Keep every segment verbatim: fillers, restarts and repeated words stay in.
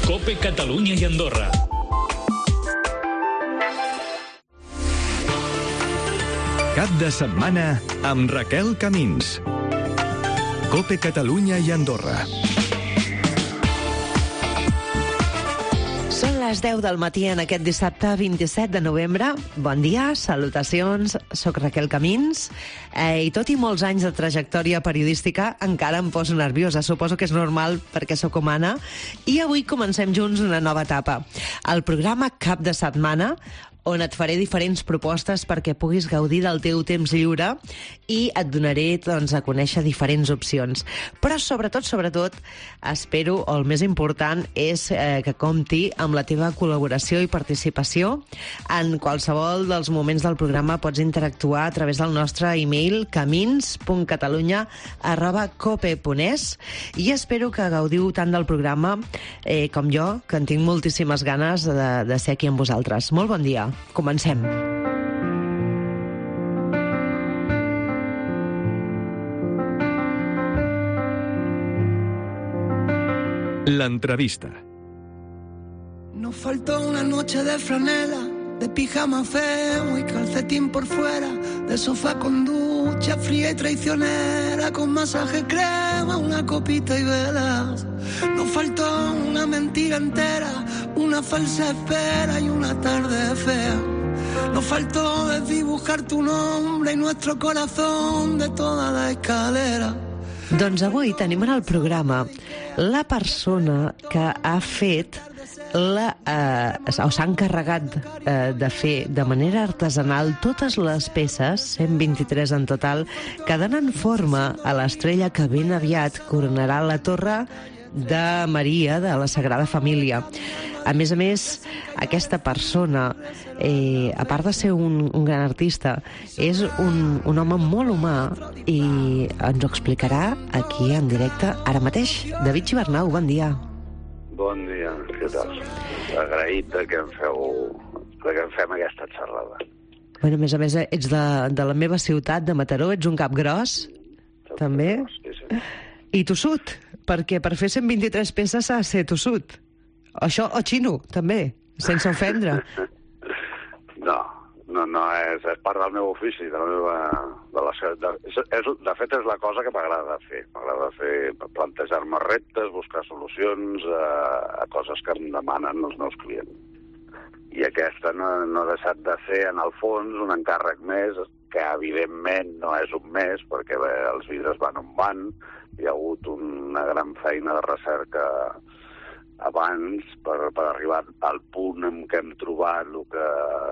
COPE Catalunya i Andorra. Cap de setmana amb Raquel Camins. COPE Catalunya i Andorra. Són les deu del matí en aquest dissabte vint-i-set de novembre. Bon dia, salutacions, soc Raquel Camins eh, i tot i molts anys de trajectòria periodística encara em poso nerviosa. Suposo que és normal perquè sóc humana i avui comencem junts una nova etapa. El programa Cap de setmana, on et faré diferents propostes perquè puguis gaudir del teu temps lliure i et donaré doncs, a conèixer diferents opcions. Però sobretot, sobretot, espero, o el més important, és eh, que compti amb la teva col·laboració i participació. En qualsevol dels moments del programa pots interactuar a través del nostre e-mail camins punt catalunya arroba cope punt es i espero que gaudiu tant del programa eh, com jo, que en tinc moltíssimes ganes de, de ser aquí amb vosaltres. Molt bon dia. Comencem. L'entrevista. Nos faltó una noche de franela, de pijama feo y calcetín por fuera, de sofá con ducha fría y traicionera, con masaje crema, una copita y velas. Nos faltó una mentira entera, una falsa espera y una tarde fea. Nos faltó desdibujar tu nombre y nuestro corazón de toda la escalera. Doncs avui tenim en el programa la persona que ha fet la, eh, o s'ha encarregat eh, de fer de manera artesanal totes les peces, cent vint-i-tres en total, que donen forma a l'estrella que ben aviat coronarà la torre de Maria, de la Sagrada Família. A més a més, aquesta persona, eh, a part de ser un, un gran artista, és un, un home molt humà i ens ho explicarà aquí en directe ara mateix. David Gibernau, bon dia. Bon dia, què tal? Agraït de que em feu, de que em fem aquesta xerrada. Bueno, a més a més, ets de, de la meva ciutat, de Mataró, ets un cap gros, també. Sí, sí. I tossut, perquè per fer cent vint-i-tres peces s'ha de ser tossut. Això, o xino, també, sense ofendre. No, no, no, és, és part del meu ofici, de la meva... De, la, de, és, és, de fet, és la cosa que m'agrada fer. M'agrada fer, plantejar-me reptes, buscar solucions a, a coses que em demanen els meus clients. I aquesta no, no ha deixat de ser, en el fons, un encàrrec més, que evidentment no és un mes, perquè bé, els vidres van on van, hi ha hagut una gran feina de recerca abans per, per arribar al punt en què hem trobat el que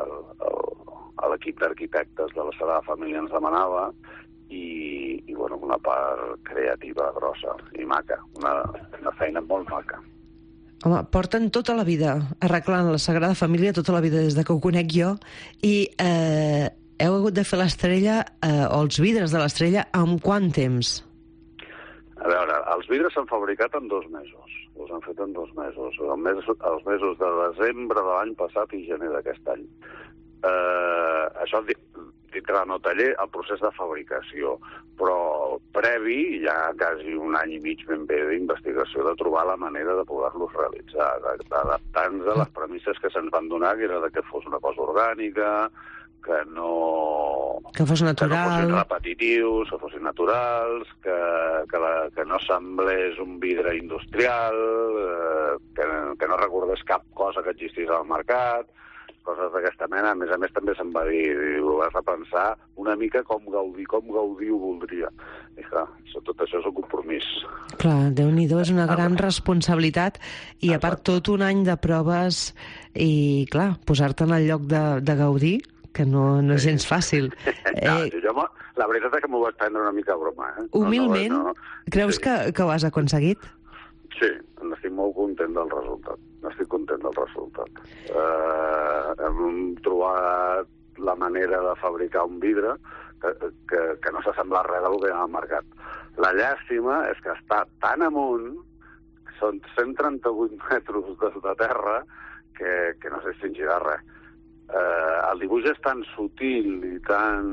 l'equip d'arquitectes de la Sagrada Família ens demanava i, i bueno, una part creativa grossa i maca, una, una feina molt maca. Home, porten tota la vida arreglant la Sagrada Família, tota la vida des de que ho conec jo, i eh, heu hagut de fer l'estrella, eh, o els vidres de l'estrella, amb quant temps? A veure, els vidres s'han fabricat en dos mesos. Els han fet en dos mesos. El mes, els mesos de desembre de l'any passat i gener d'aquest any. Eh, això dintre no taller el procés de fabricació, però previ, ja quasi un any i mig ben bé d'investigació de trobar la manera de poder-los realitzar, d'adaptar-nos a les premisses que se'ns van donar, que era de que fos una cosa orgànica, que no... Que fos natural. Que no fossin repetitius, que fossin naturals, que, que, la, que no semblés un vidre industrial, eh, que, que no recordés cap cosa que existís al mercat, coses d'aquesta mena. A més a més, també se'm va dir, ho vas a pensar una mica com gaudir, com gaudir ho voldria. I clar, tot això és un compromís. Clar, Déu-n'hi-do, és una gran responsabilitat i a part tot un any de proves i, clar, posar-te en el lloc de, de gaudir, que no, no és gens fàcil. No, eh... jo, la veritat és que m'ho vaig prendre una mica a broma. Eh? Humilment, no, no, no. Creus sí. que, que ho has aconseguit? Sí, estic molt content del resultat. Estic content del resultat. Eh, hem trobat la manera de fabricar un vidre que, que, que no s'assembla a res del que hi ha al mercat. La llàstima és que està tan amunt, són cent trenta-vuit metres des de terra, que, que no s'extingirà res. Eh, el dibuix és tan sutil i tan...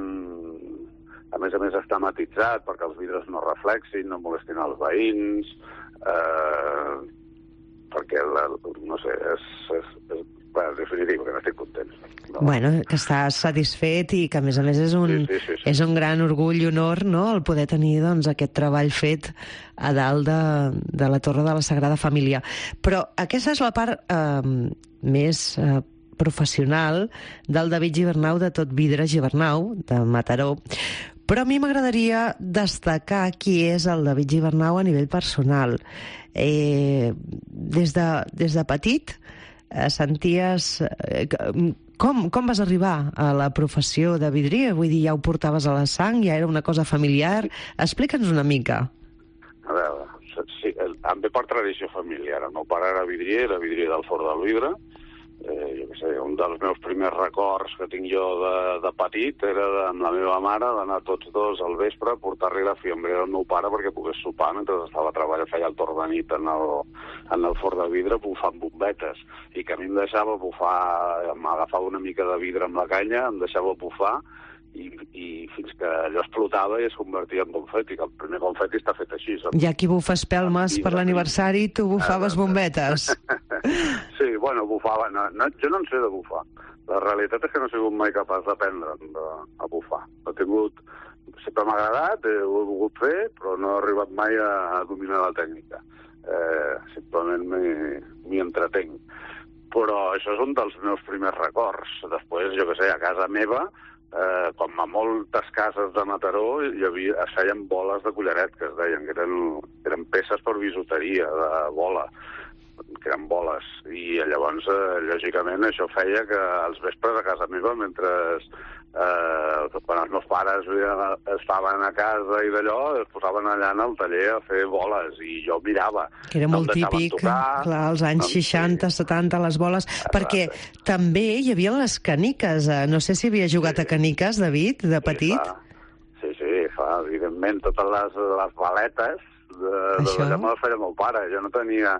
A més a més està matitzat perquè els vidres no reflexin, no molestin els veïns. Eh, perquè, la, no sé, és, és, és, bé, és definitiu, que n'estic content. No? Bueno, que estàs satisfet i que, a més a més, és un, sí, sí, sí, sí. és un gran orgull i honor, no?, el poder tenir, doncs, aquest treball fet a dalt de, de la Torre de la Sagrada Família. Però aquesta és la part eh, més eh, professional del David Gibernau, de Tot Vidre Gibernau, de Mataró. Però a mi m'agradaria destacar qui és el David Gibernau a nivell personal. Eh, des, de, des de petit eh, senties... Eh, com, com vas arribar a la professió de vidrier? Vull dir, ja ho portaves a la sang, ja era una cosa familiar. Explica'ns una mica. A veure, sí, em ve per tradició familiar. El meu pare era vidrier, era vidrier del Fort del Vidre. Eh, jo què sé, un dels meus primers records que tinc jo de, de petit era de, amb la meva mare d'anar tots dos al vespre a portar-li la fiambrera al meu pare perquè pogués sopar mentre estava treballant, feia el torn de nit en el, en el Fort de Vidre bufant bombetes, i que a mi em deixava bufar, m'agafava una mica de vidre amb la canya, em deixava bufar i, i fins que allò explotava i es convertia en confeti, que el primer confeti està fet així. Saps? Ja aquí bufes espelmes per l'aniversari, tu bufaves bombetes. Sí, bueno, bufava. No, no, jo no en sé de bufar. La realitat és que no he sigut mai capaç d'aprendre a bufar. He tingut... Sempre m'ha agradat, ho he volgut fer, però no he arribat mai a, a dominar la tècnica. Eh, simplement m'hi entretenc. Però això és un dels meus primers records. Després, jo què sé, a casa meva, eh, com a moltes cases de Mataró, hi havia, es feien boles de collaret, que es deien, que eren, eren peces per bisuteria, de bola, que eren boles, i llavors, eh, lògicament, això feia que els vespres a casa meva, mentre eh, quan els meus pares estaven a casa i d'allò, es posaven allà en el taller a fer boles, i jo mirava. Que era molt típic, tocar, clar, als anys no, seixanta, setanta, les boles, exacte. Perquè també hi havia les caniques. No sé si havia jugat sí. a caniques, David, de petit. Sí, sí, sí, fa, evidentment, totes les, les baletes de, de allà me les feia el meu pare. Jo no tenia...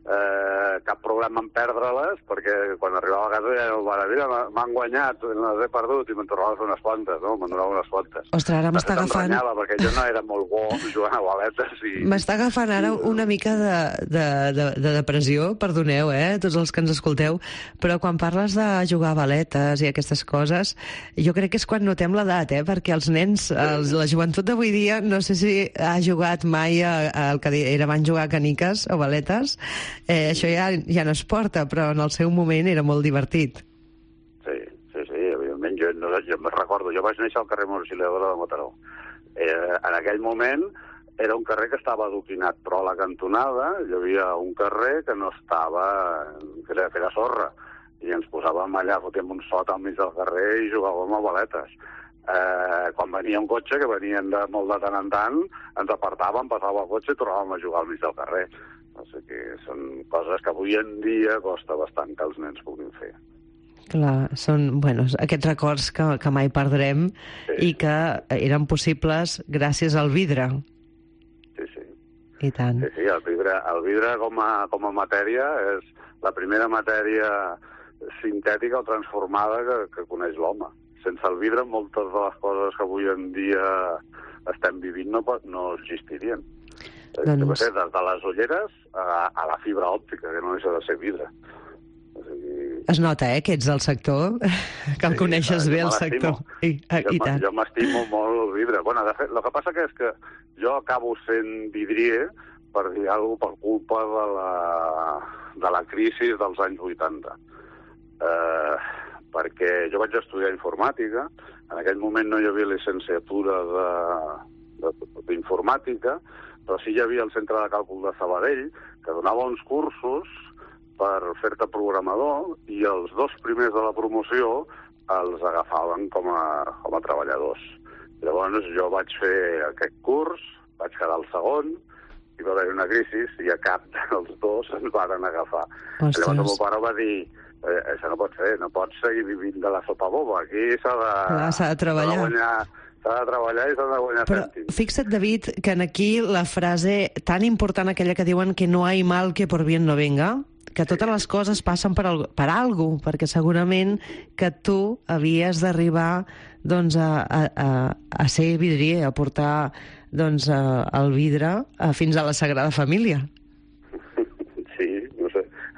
Eh, cap problema en perdre-les, perquè quan arribava a casa ja el pare, mira, m'han guanyat, les he perdut, i me'n tornava a fer unes quantes, no? Me'n donava unes quantes. Ostres, ara m'està agafant... perquè jo no era molt bo jugant a baletes i... M'està agafant ara una mica de, de, de, de depressió, perdoneu, eh, tots els que ens escolteu, però quan parles de jugar a baletes i aquestes coses, jo crec que és quan notem l'edat, eh, perquè els nens, els, la joventut d'avui dia, no sé si ha jugat mai a, a, el que era abans jugar a caniques o baletes. Eh, això ja, ja no es porta, però en el seu moment era molt divertit. Sí, sí, sí, evidentment. Jo, no, jo me'n recordo, jo vaig néixer al carrer Monsiliadora de Mataró. Eh, en aquell moment era un carrer que estava adoquinat, però a la cantonada hi havia un carrer que no estava, que era, que era sorra, i ens posàvem allà, fotíem un sot al mig del carrer i jugàvem a baletes. Eh, quan venia un cotxe, que venien de, molt de tant en tant, ens apartàvem, passava el cotxe i tornàvem a jugar al mig del carrer. O sigui que són coses que avui en dia costa bastant que els nens puguin fer. Clar, són, bueno, aquests records que, que mai perdrem sí. i que eren possibles gràcies al vidre. Sí, sí. I tant. Sí, sí, el vidre, el vidre com a, com a matèria és la primera matèria sintètica o transformada que, que coneix l'home. Sense el vidre, moltes de les coses que avui en dia estem vivint no, no existirien. Doncs... Des de les ulleres a, a la fibra òptica, que no deixa de ser vidre. O sigui... Es nota, eh, que ets del sector, que el sí, coneixes bé, el sector. I, i jo, tant. Jo m'estimo molt el vidre. Bueno, de fet, el que passa que és que jo acabo sent vidrier, per dir alguna cosa, per culpa de la, de la crisi dels anys vuitanta. Eh, perquè jo vaig estudiar informàtica, en aquell moment no hi havia licenciatura d'informàtica, però sí hi havia el Centre de Càlcul de Sabadell, que donava uns cursos per fer-te programador, i els dos primers de la promoció els agafaven com a, com a treballadors. Llavors jo vaig fer aquest curs, vaig quedar el segon, i va haver una crisi, i a cap dels dos ens varen agafar. Ostres. Llavors el meu pare va dir, eh, això no pot ser, no pots seguir vivint de la sopa boba, aquí s'ha de... Clar, s'ha de treballar. S'ha de guanyar... S'ha de treballar i s'ha de guanyar Però cèntims. Fixa't, David, que en aquí la frase tan important, aquella que diuen que no hay mal que por bien no venga, que totes les coses passen per, al, per algú, perquè segurament que tu havies d'arribar doncs, a, a, a ser vidrier, a portar doncs, a, el vidre a, fins a la Sagrada Família. Sí, no sé.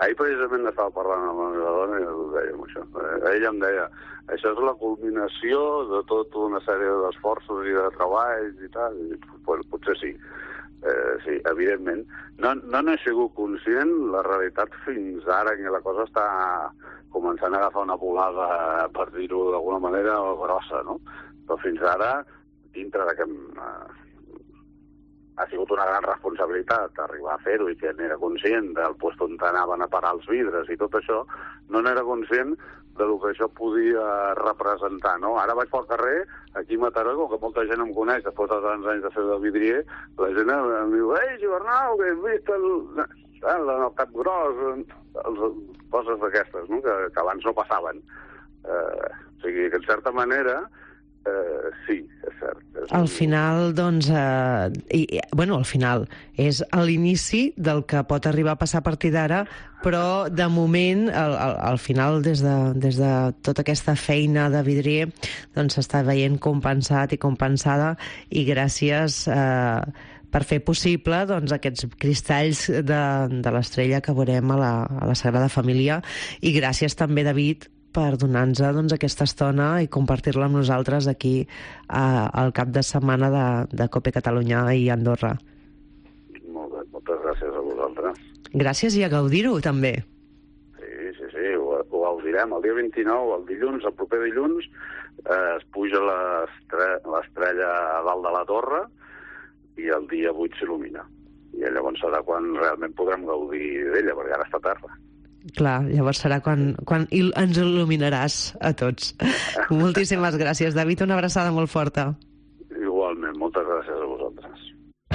ahir precisament estava parlant amb la meva dona i ho dèiem, això. Ella em deia, això és la culminació de tota una sèrie d'esforços i de treballs i tal, i pues, potser sí. Eh, sí, evidentment. No, no n'he sigut conscient, la realitat fins ara, que la cosa està començant a agafar una volada, per dir-ho d'alguna manera, grossa, no? Però fins ara, dintre de que eh, ha sigut una gran responsabilitat arribar a fer-ho i que n'era conscient del lloc on anaven a parar els vidres i tot això, no n'era conscient de lo que això podia representar, no? Ara vaig pel carrer, aquí a Mataró, com que molta gent em coneix, després de tants anys de fer de vidrier, la gent em diu, ei, Gibernau, que has vist el, el, el Cap Gros, els, coses d'aquestes, no? que, que abans no passaven. Eh, o sigui, que en certa manera, eh, sí, és cert. És al un... final, doncs, eh, i, bueno, al final, és a l'inici del que pot arribar a passar a partir d'ara, però de moment, al, al, al final, des de, des de tota aquesta feina de vidrier, doncs s'està veient compensat i compensada, i gràcies eh, per fer possible doncs, aquests cristalls de, de l'estrella que veurem a la, a la Sagrada Família, i gràcies també, David, per donar-nos doncs, aquesta estona i compartir-la amb nosaltres aquí eh, al cap de setmana de, de COPE Catalunya i Andorra. Molt bé, moltes gràcies a vosaltres. Gràcies i a gaudir-ho, també. Sí, sí, sí, ho, ho gaudirem. El dia vint-i-nou, el dilluns, el proper dilluns, eh, es puja l'estrella a dalt de la torre i el dia vuit s'il·lumina. I llavors serà quan realment podrem gaudir d'ella, perquè ara està a terra. Clar, llavors serà quan, quan il ens il·luminaràs a tots. Moltíssimes gràcies, David, una abraçada molt forta. Igualment, moltes gràcies a vosaltres.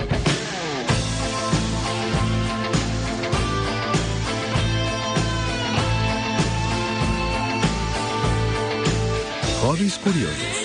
Hobbies curiosos.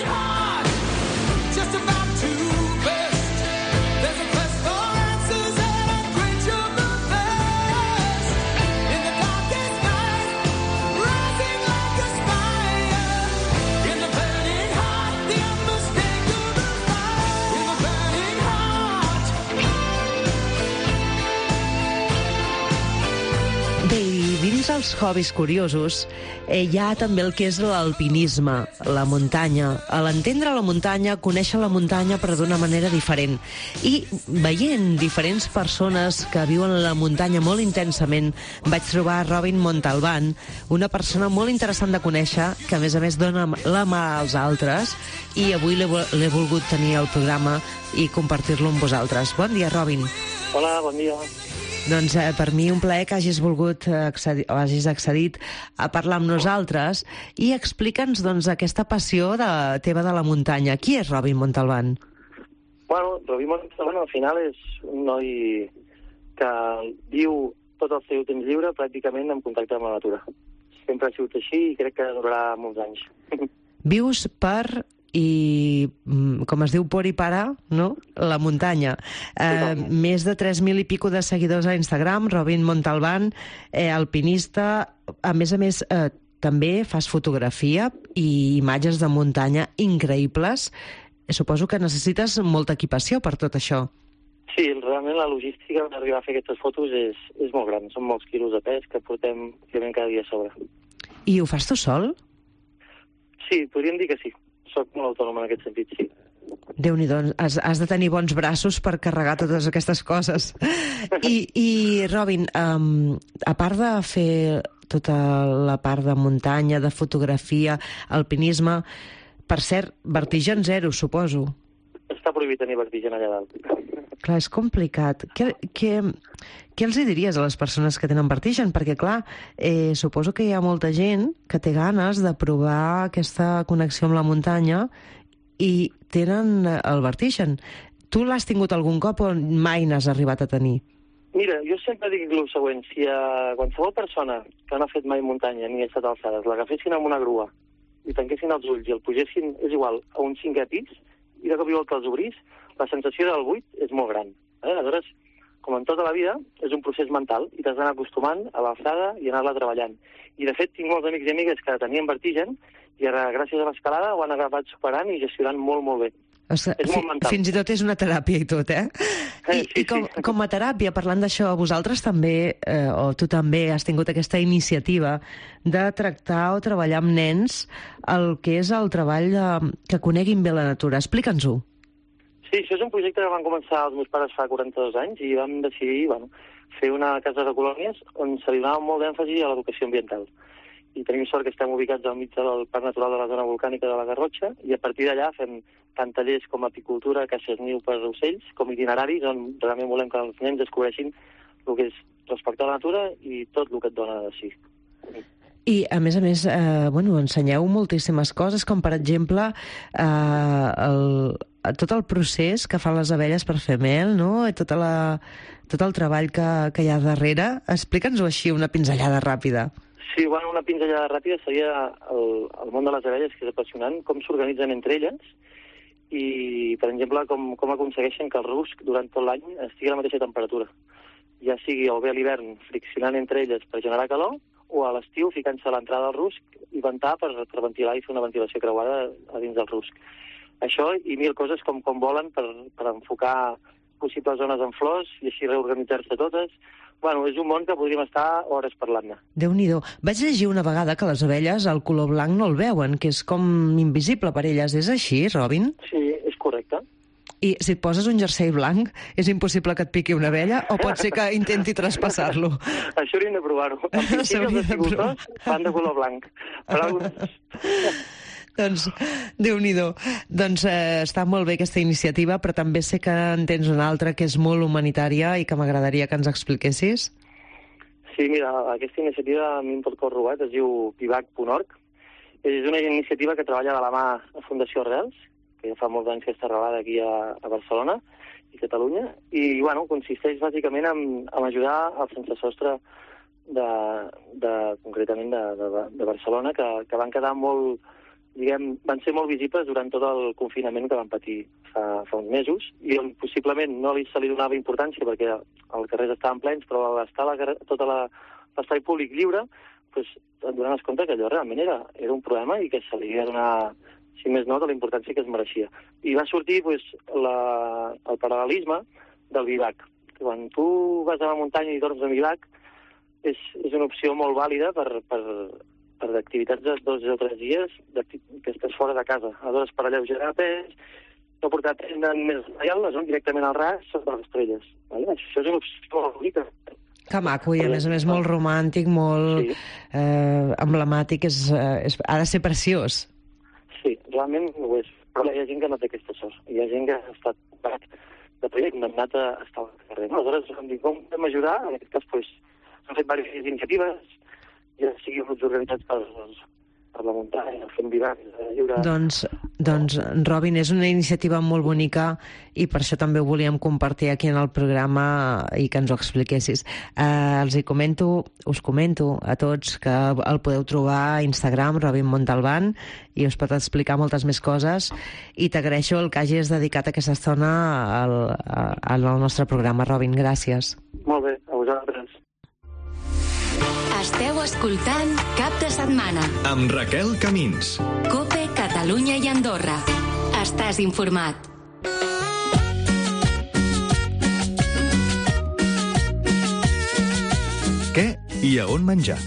Els hobbies curiosos, eh, hi ha també el que és l'alpinisme, la muntanya. A l'entendre la muntanya, conèixer la muntanya però d'una manera diferent. I veient diferents persones que viuen la muntanya molt intensament, vaig trobar Robin Montalban, una persona molt interessant de conèixer, que a més a més dona la mà als altres, i avui l'he volgut tenir al programa i compartir-lo amb vosaltres. Bon dia, Robin. Hola, bon dia. Doncs eh, per mi un plaer que hagis volgut accedir, o hagis accedit a parlar amb nosaltres i explica'ns doncs, aquesta passió de, teva de la muntanya. Qui és Robin Montalban? Bueno, Robin Montalban al final és un noi que viu tot el seu temps lliure pràcticament en contacte amb la natura. Sempre ha sigut així i crec que durarà molts anys. Vius per... i, com es diu, por i para, no? La muntanya. Eh, més de tres mil i pico de seguidors a Instagram, Robin Montalban, eh, alpinista, a més a més, eh, també fas fotografia i imatges de muntanya increïbles. Suposo que necessites molta equipació per tot això. Sí, realment la logística per arribar a fer aquestes fotos és, és molt gran. Són molts quilos de pes que portem cada dia a sobre. I ho fas tu sol? Sí, podríem dir que sí. Soc molt autònom en aquest sentit, sí. Déu-n'hi-do, has, has de tenir bons braços per carregar totes aquestes coses. I, i Robin, um, a part de fer tota la part de muntanya, de fotografia, alpinisme, per cert, vertigen zero, suposo. Està prohibit tenir vertigen allà dalt. Clar, és complicat. Què, què, què els hi diries a les persones que tenen vertigen? Perquè, clar, eh, suposo que hi ha molta gent que té ganes de provar aquesta connexió amb la muntanya i tenen el vertigen. Tu l'has tingut algun cop o mai n'has arribat a tenir? Mira, jo sempre dic el següent. Si a qualsevol persona que no ha fet mai muntanya ni ha estat alçades l'agafessin amb una grua i tanquessin els ulls i el pugessin, és igual, a un cinquè pis, i de cop i volta els obrís, la sensació del buit és molt gran. Eh? Aleshores, com en tota la vida, és un procés mental i t'has d'anar acostumant a l'alçada i anar-la treballant. I, de fet, tinc molts amics i amigues que tenien vertigen i ara, gràcies a l'escalada, ho han acabat superant i gestionant molt, molt bé. O sigui, és molt mental. Fins i tot és una teràpia i tot, eh? I, sí, i com, sí. com a teràpia, parlant d'això, vosaltres també, eh, o tu també, has tingut aquesta iniciativa de tractar o treballar amb nens el que és el treball de, que coneguin bé la natura. Explica'ns-ho. Sí, això és un projecte que van començar els meus pares fa quaranta-dos anys i vam decidir, bueno, fer una casa de colònies on se li donava molt d'èmfasi a l'educació ambiental. I tenim sort que estem ubicats al mig del Parc Natural de la Zona Volcànica de la Garrotxa i a partir d'allà fem tant tallers com apicultura, caixes niu per ocells, com itineraris on realment volem que els nens descobreixin el que és respectar la natura i tot el que et dona de si. I, a més a més, eh, bueno, ensenyeu moltíssimes coses, com per exemple eh, el, tot el procés que fan les abelles per fer mel, no? I tota la, tot el treball que, que hi ha darrere. Explica'ns-ho així, una pinzellada ràpida. Sí, bueno, una pinzellada ràpida seria el, el món de les abelles, que és apassionant, com s'organitzen entre elles i, per exemple, com, com aconsegueixen que el rusc durant tot l'any estigui a la mateixa temperatura. Ja sigui o bé a l'hivern friccionant entre elles per generar calor o a l'estiu ficant-se a l'entrada del rusc i ventar per, per ventilar i fer una ventilació creuada a dins del rusc. Això i mil coses com, com volen per, per enfocar possibles zones en flors i així reorganitzar-se totes. Bueno, és un món que podríem estar hores parlant-ne. Déu-n'hi-do. Vaig llegir una vegada que les abelles el color blanc no el veuen, que és com invisible per elles. És així, Robin? Sí, és correcte. I si et poses un jersei blanc, és impossible que et piqui una abella o pot ser que intenti traspassar-lo? Això hauríem de provar-ho. En principi els apicultors van de color blanc. Però alguns... Doncs, Déu-n'hi-do. Doncs eh, està molt bé aquesta iniciativa, però també sé que en tens una altra que és molt humanitària i que m'agradaria que ens expliquessis. Sí, mira, aquesta iniciativa a mi em pot cor robat, es diu pivac punt org. És una iniciativa que treballa de la mà a Fundació Arrels, que ja fa molts anys que està arrelada aquí a, a Barcelona i Catalunya, i bueno, consisteix bàsicament en, en ajudar al sense sostre de, de, concretament de, de, de Barcelona, que, que van quedar molt... diguem, van ser molt visibles durant tot el confinament que van patir fa, fa uns mesos i on possiblement no li se li donava importància perquè els carrers estaven plens, però al estar la, tota l'espai públic lliure, pues, et donaves compte que allò realment era, era un problema i que se li havia de donar, si més no, de la importància que es mereixia. I va sortir pues, la, el paral·lelisme del bivac. Quan tu vas a la muntanya i dorms a bivac, és, és una opció molt vàlida per... per per activitats de dos o tres dies que estàs fora de casa. Aleshores, per alleugerar pes, no portar tenda més reial, les on directament al ras sota les estrelles. Vale? Això és una opció molt bonica. Que maco, i a més a més molt romàntic, molt sí. eh, emblemàtic, és, és, ha de ser preciós. Sí, realment ho és. Però hi ha gent que no té aquesta sort. Hi ha gent que ha estat de projecte, condemnat a estar al carrer. Aleshores, em dic, com podem ajudar? En aquest cas, pues, s'han fet diverses iniciatives, ja sigui grups organitzats per, per la muntanya, fent bivacs, lliure... Doncs, doncs, Robin, és una iniciativa molt bonica i per això també ho volíem compartir aquí en el programa i que ens ho expliquessis. Eh, els hi comento, us comento a tots que el podeu trobar a Instagram, Robin Montalbán, i us pot explicar moltes més coses i t'agraeixo el que hagis dedicat aquesta estona al, al nostre programa, Robin. Gràcies. Molt bé, a vosaltres. Esteu escoltant Cap de Setmana amb Raquel Camins. Cope, Catalunya i Andorra. Estàs informat. Què i a on menjar?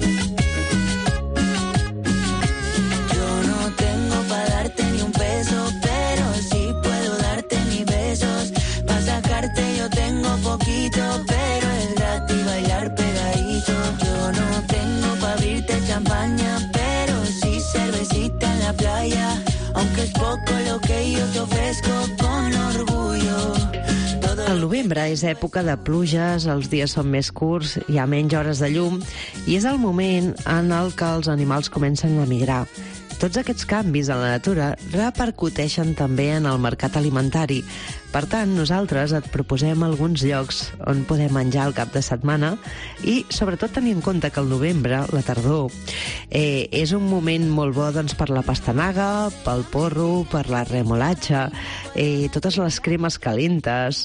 Yo no tengo pa' darte ni un peso, pero sí puedo darte mis besos. Pa' sacarte yo tengo poquito, pero es gratis bailar pegadito. Yo no tengo pa' abrirte champaña, pero sí cervecita en la playa. Aunque es poco lo que yo te ofrezco con orgullo. El novembre és època de pluges, els dies són més curts, hi ha menys hores de llum i és el moment en el que els animals comencen a migrar. Tots aquests canvis en la natura repercuteixen també en el mercat alimentari. Per tant, nosaltres et proposem alguns llocs on podem menjar el cap de setmana i, sobretot, tenir en compte que el novembre, la tardor, eh, és un moment molt bo doncs, per la pastanaga, pel porro, per la remolatxa, eh, totes les cremes calentes,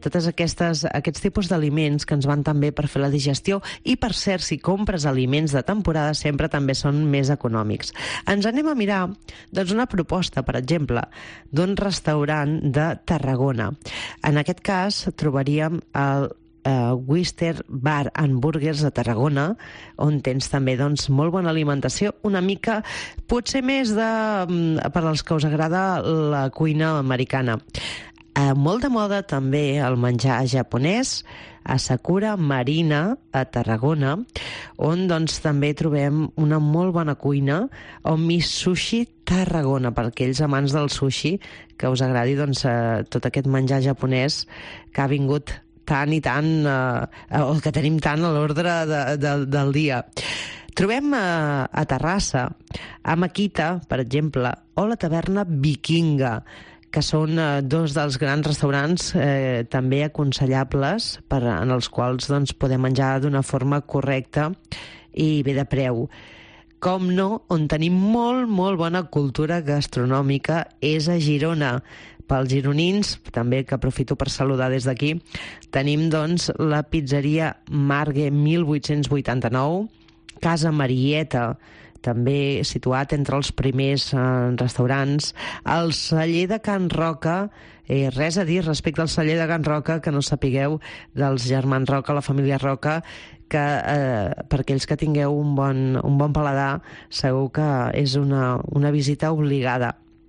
totes aquestes, aquests tipus d'aliments que ens van també per fer la digestió i, per cert, si compres aliments de temporada sempre també són més econòmics. Ens anem a mirar doncs, una proposta, per exemple, d'un restaurant de Tarragona. En aquest cas trobaríem el Uh, Wister Bar and Burgers de Tarragona, on tens també doncs, molt bona alimentació, una mica potser més de, per als que us agrada la cuina americana. Uh, molt de moda també el menjar japonès a Sakura Marina a Tarragona, on doncs, també trobem una molt bona cuina, Omi Sushi Tarragona, per aquells amants del sushi que us agradi doncs, uh, tot aquest menjar japonès que ha vingut tant i tant, eh, o que tenim tant a l'ordre de, de, del dia. Trobem eh, a Terrassa, a Makita, per exemple, o la taverna Vikinga, que són eh, dos dels grans restaurants eh, també aconsellables per, en els quals doncs, podem menjar d'una forma correcta i bé de preu. Com no, on tenim molt, molt bona cultura gastronòmica és a Girona. Pels gironins, també que aprofito per saludar des d'aquí, tenim doncs la pizzeria Margue mil vuit-cents vuitanta-nou, Casa Marieta, també situat entre els primers eh, restaurants, el celler de Can Roca, eh, res a dir respecte al celler de Can Roca, que no sapigueu dels germans Roca, la família Roca, que eh, per aquells que tingueu un bon, un bon paladar, segur que és una, una visita obligada.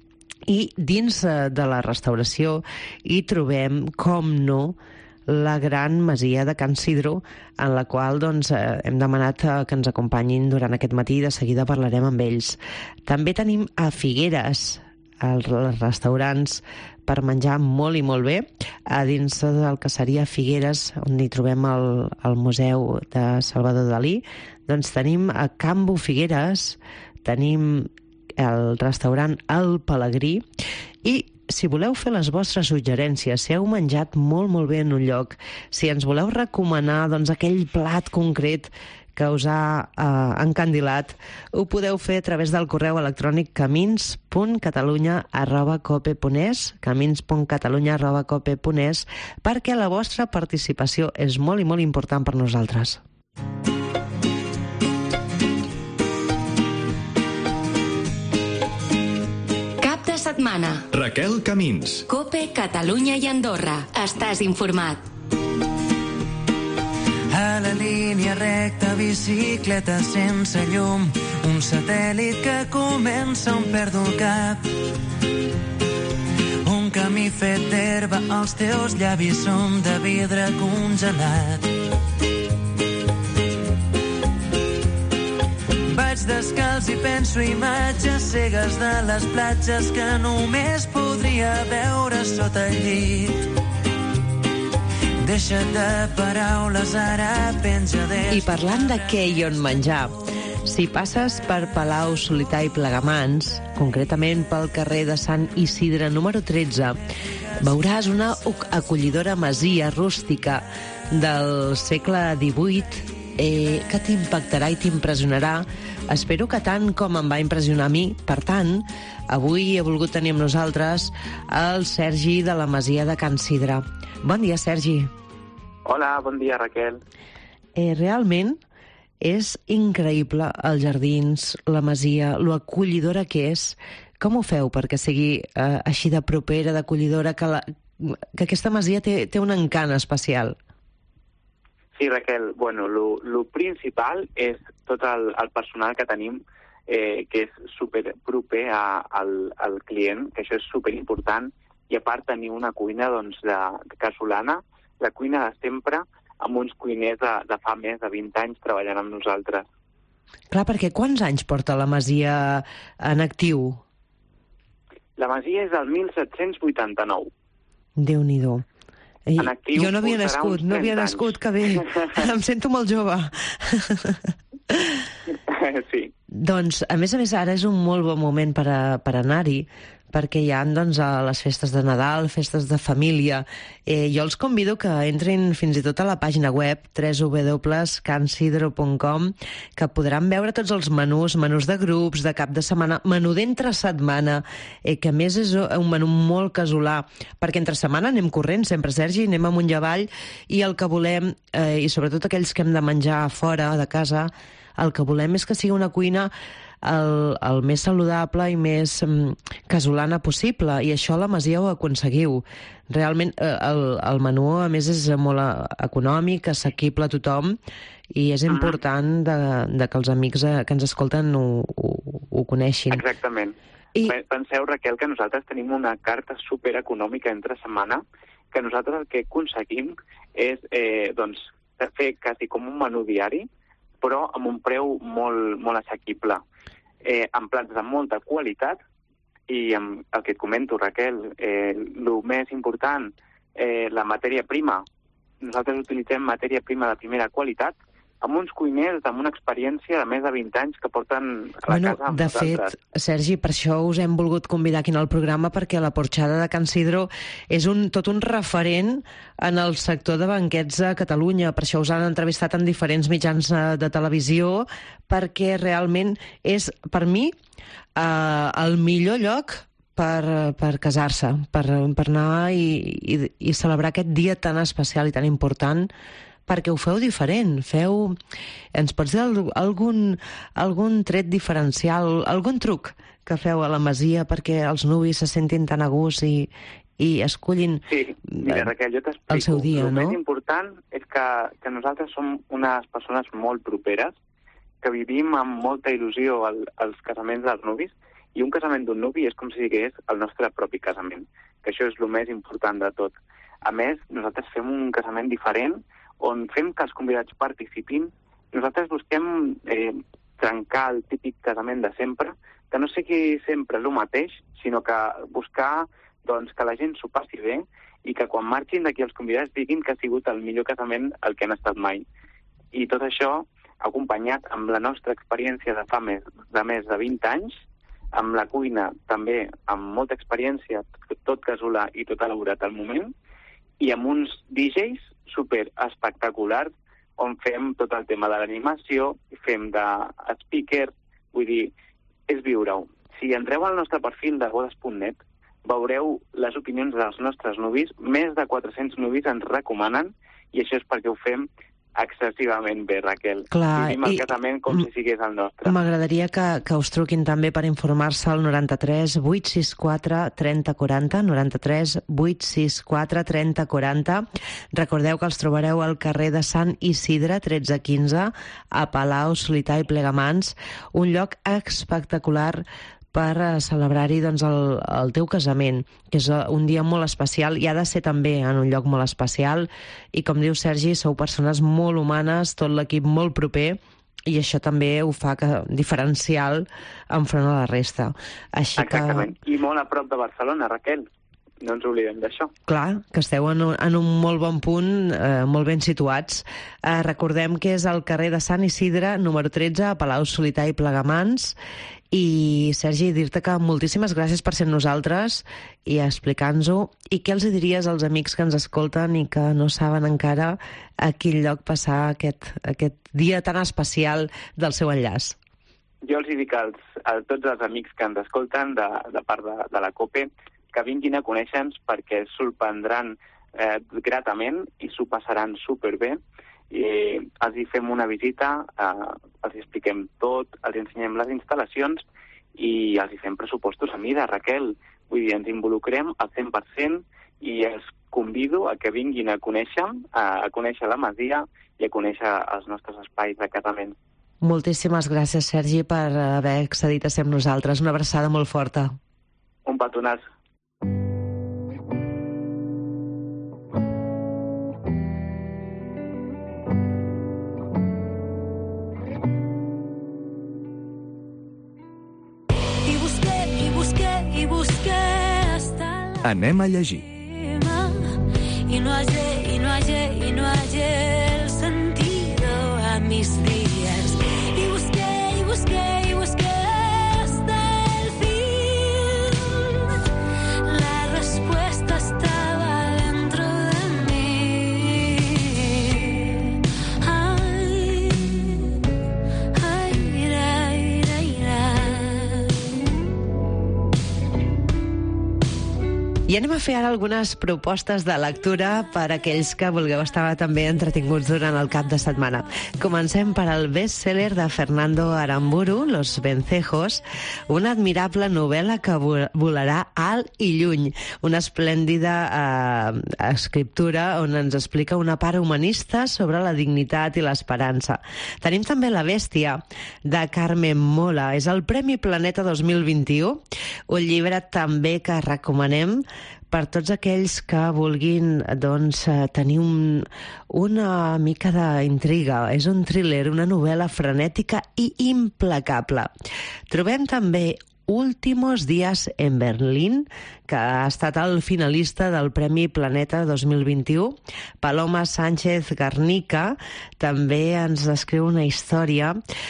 I dins de la restauració hi trobem, com no, la gran masia de Can Sidro, en la qual doncs, hem demanat que ens acompanyin durant aquest matí i de seguida parlarem amb ells. També tenim a Figueres, els restaurants per menjar molt i molt bé, a dins del que seria Figueres, on hi trobem el, el Museu de Salvador Dalí, doncs tenim a Campo Figueres, tenim el restaurant El Pelegrí, i si voleu fer les vostres suggerències, si heu menjat molt, molt bé en un lloc, si ens voleu recomanar doncs, aquell plat concret que us ha eh, encandilat, ho podeu fer a través del correu electrònic camins punt catalunya arroba cope punt es, camins punt catalunya arroba cope punt es, perquè la vostra participació és molt i molt important per nosaltres. Setmana. Raquel Camins. Cope, Catalunya i Andorra. Estàs informat. A la línia recta, bicicleta sense llum, un satèl·lit que comença on perdo el cap. Un camí fet d'herba, els teus llavis són de vidre congelat. Vaig descalç i penso imatges cegues de les platges que només podria veure sota el llit. Deixa't de paraules, ara penja des... I parlant de què i on menjar, si passes per Palau Solità i Plegamans, concretament pel carrer de Sant Isidre número tretze, veuràs una acollidora masia rústica del segle divuit eh, que t'impactarà i t'impressionarà. Espero que tant com em va impressionar a mi. Per tant, avui he volgut tenir amb nosaltres el Sergi de la Masia de Can Sidre. Bon dia, Sergi. Hola, bon dia, Raquel. Eh, realment és increïble els jardins, la masia, lo acollidora que és. Com ho feu perquè sigui eh, així de propera, d'acollidora, que, la, que aquesta masia té, té un encant especial? Sí, Raquel, bueno, lo, lo principal és tot el, el personal que tenim, eh, que és super proper a, al, al client, que això és super important, i a part tenir una cuina doncs, de, casolana, la cuina de sempre, amb uns cuiners de, de fa més de vint anys treballant amb nosaltres. Clar, perquè quants anys porta la masia en actiu? La masia és del mil set-cents vuitanta-nou. Déu-n'hi-do. I, actiu, jo no havia nascut, no havia nascut, que bé. Em sento molt jove. Sí. Doncs, a més a més, ara és un molt bon moment per, a, per anar-hi, perquè hi ha doncs, a les festes de Nadal, festes de família. Eh, jo els convido que entrin fins i tot a la pàgina web w w w punt can sidro punt com, que podran veure tots els menús, menús de grups, de cap de setmana, menú d'entre setmana, eh, que a més és un menú molt casolà, perquè entre setmana anem corrent sempre, Sergi, anem amunt i avall, i el que volem, eh, i sobretot aquells que hem de menjar fora de casa, el que volem és que sigui una cuina el, el més saludable i més um, casolana possible, i això a la Masia ho aconseguiu. Realment eh, el, el menú, a més, és molt econòmic, assequible a tothom, i és important de, de que els amics eh, que ens escolten ho, ho, ho coneixin. Exactament. I... Penseu, Raquel, que nosaltres tenim una carta supereconòmica entre setmana, que nosaltres el que aconseguim és eh, doncs, fer quasi com un menú diari, però amb un preu molt, molt assequible, eh, amb plats de molta qualitat, i amb el que et comento, Raquel, eh, el més important, eh, la matèria prima. Nosaltres utilitzem matèria prima de primera qualitat, amb uns cuiners amb una experiència de més de vint anys que porten a la bueno, casa amb de nosaltres. fet, Sergi, per això us hem volgut convidar aquí al programa, perquè la Porxada de Can Sidro és un, tot un referent en el sector de banquets a Catalunya. Per això us han entrevistat en diferents mitjans de televisió, perquè realment és, per mi, eh, el millor lloc per, per casar-se, per, per anar i, i, i celebrar aquest dia tan especial i tan important, perquè ho feu diferent, feu... Ens pots dir algun, algun tret diferencial, algun truc que feu a la Masia perquè els nuvis se sentin tan a gust i, i escollin sí, mira, Raquel, jo t'explico. El seu dia, el no? El més important és que, que nosaltres som unes persones molt properes, que vivim amb molta il·lusió al, als casaments dels nuvis, i un casament d'un nuvi és com si digués el nostre propi casament, que això és el més important de tot. A més, nosaltres fem un casament diferent, on fem que els convidats participin. Nosaltres busquem eh, trencar el típic casament de sempre, que no sigui sempre el mateix, sinó que buscar doncs, que la gent s'ho passi bé i que quan marxin d'aquí els convidats diguin que ha sigut el millor casament el que han estat mai. I tot això acompanyat amb la nostra experiència de fa més de, més de vint anys, amb la cuina també amb molta experiència, tot casolà i tot elaborat al moment, i amb uns D Js super espectaculars, on fem tot el tema de l'animació, fem de speaker, vull dir, és viure-ho. Si entreu al nostre perfil de bodes punt net, veureu les opinions dels nostres nuvis, més de quatre-cents nuvis ens recomanen, i això és perquè ho fem excessivament bé, Raquel. Clar, vivim el casament com si sigués el nostre. M'agradaria que, que us truquin també per informar-se al noranta-tres vuit sis quatre trenta quaranta, noranta-tres vuit sis quatre trenta quaranta. Recordeu que els trobareu al carrer de Sant Isidre, tretze quinze, a Palau, Solità i Plegamans, un lloc espectacular per celebrar-hi doncs, el, el teu casament, que és un dia molt especial, i ha de ser també en un lloc molt especial, i com diu Sergi, sou persones molt humanes, tot l'equip molt proper, i això també ho fa que, diferencial enfront a la resta. Així Exactament, que... i molt a prop de Barcelona, Raquel. No ens oblidem d'això. Clar, que esteu en un, en un molt bon punt, eh, molt ben situats. Eh, recordem que és al carrer de Sant Isidre, número tretze, a Palau, Solità i Plegamans. I, Sergi, dir-te que moltíssimes gràcies per ser nosaltres i explicar-nos-ho. I què els diries als amics que ens escolten i que no saben encara a quin lloc passar aquest, aquest dia tan especial del seu enllaç? Jo els dic als, a tots els amics que ens escolten de, de part de, de la COPE que vinguin a conèixer-nos perquè es sorprendran eh, gratament i s'ho passaran superbé. I els hi fem una visita, eh, els hi expliquem tot, els hi ensenyem les instal·lacions i els hi fem pressupostos a mida, Raquel. Vull dir, ens involucrem al cent per cent i els convido a que vinguin a conèixer, a, a conèixer la Masia i a conèixer els nostres espais de casament. Moltíssimes gràcies, Sergi, per haver accedit a ser amb nosaltres. Una abraçada molt forta. Un petonàs. Anem a llegir. Y no hallé, y no hallé, y no hallé el sentido a mis días. Y busqué, y busqué, y busqué hasta el fin. I anem a fer ara algunes propostes de lectura per a aquells que vulgueu estar també entretinguts durant el cap de setmana. Comencem per al best-seller de Fernando Aramburu, Los Vencejos, una admirable novel·la que volarà alt i lluny. Una esplèndida eh, escriptura on ens explica una part humanista sobre la dignitat i l'esperança. Tenim també La bèstia, de Carmen Mola. És el Premi Planeta dos mil vint-i-u, un llibre també que recomanem per tots aquells que vulguin doncs, tenir un, una mica d'intriga. És un thriller, una novel·la frenètica i implacable. Trobem també Últimos días en Berlín, que ha estat el finalista del Premi Planeta dos mil vint-i-u. Paloma Sánchez Garnica també ens descriu una història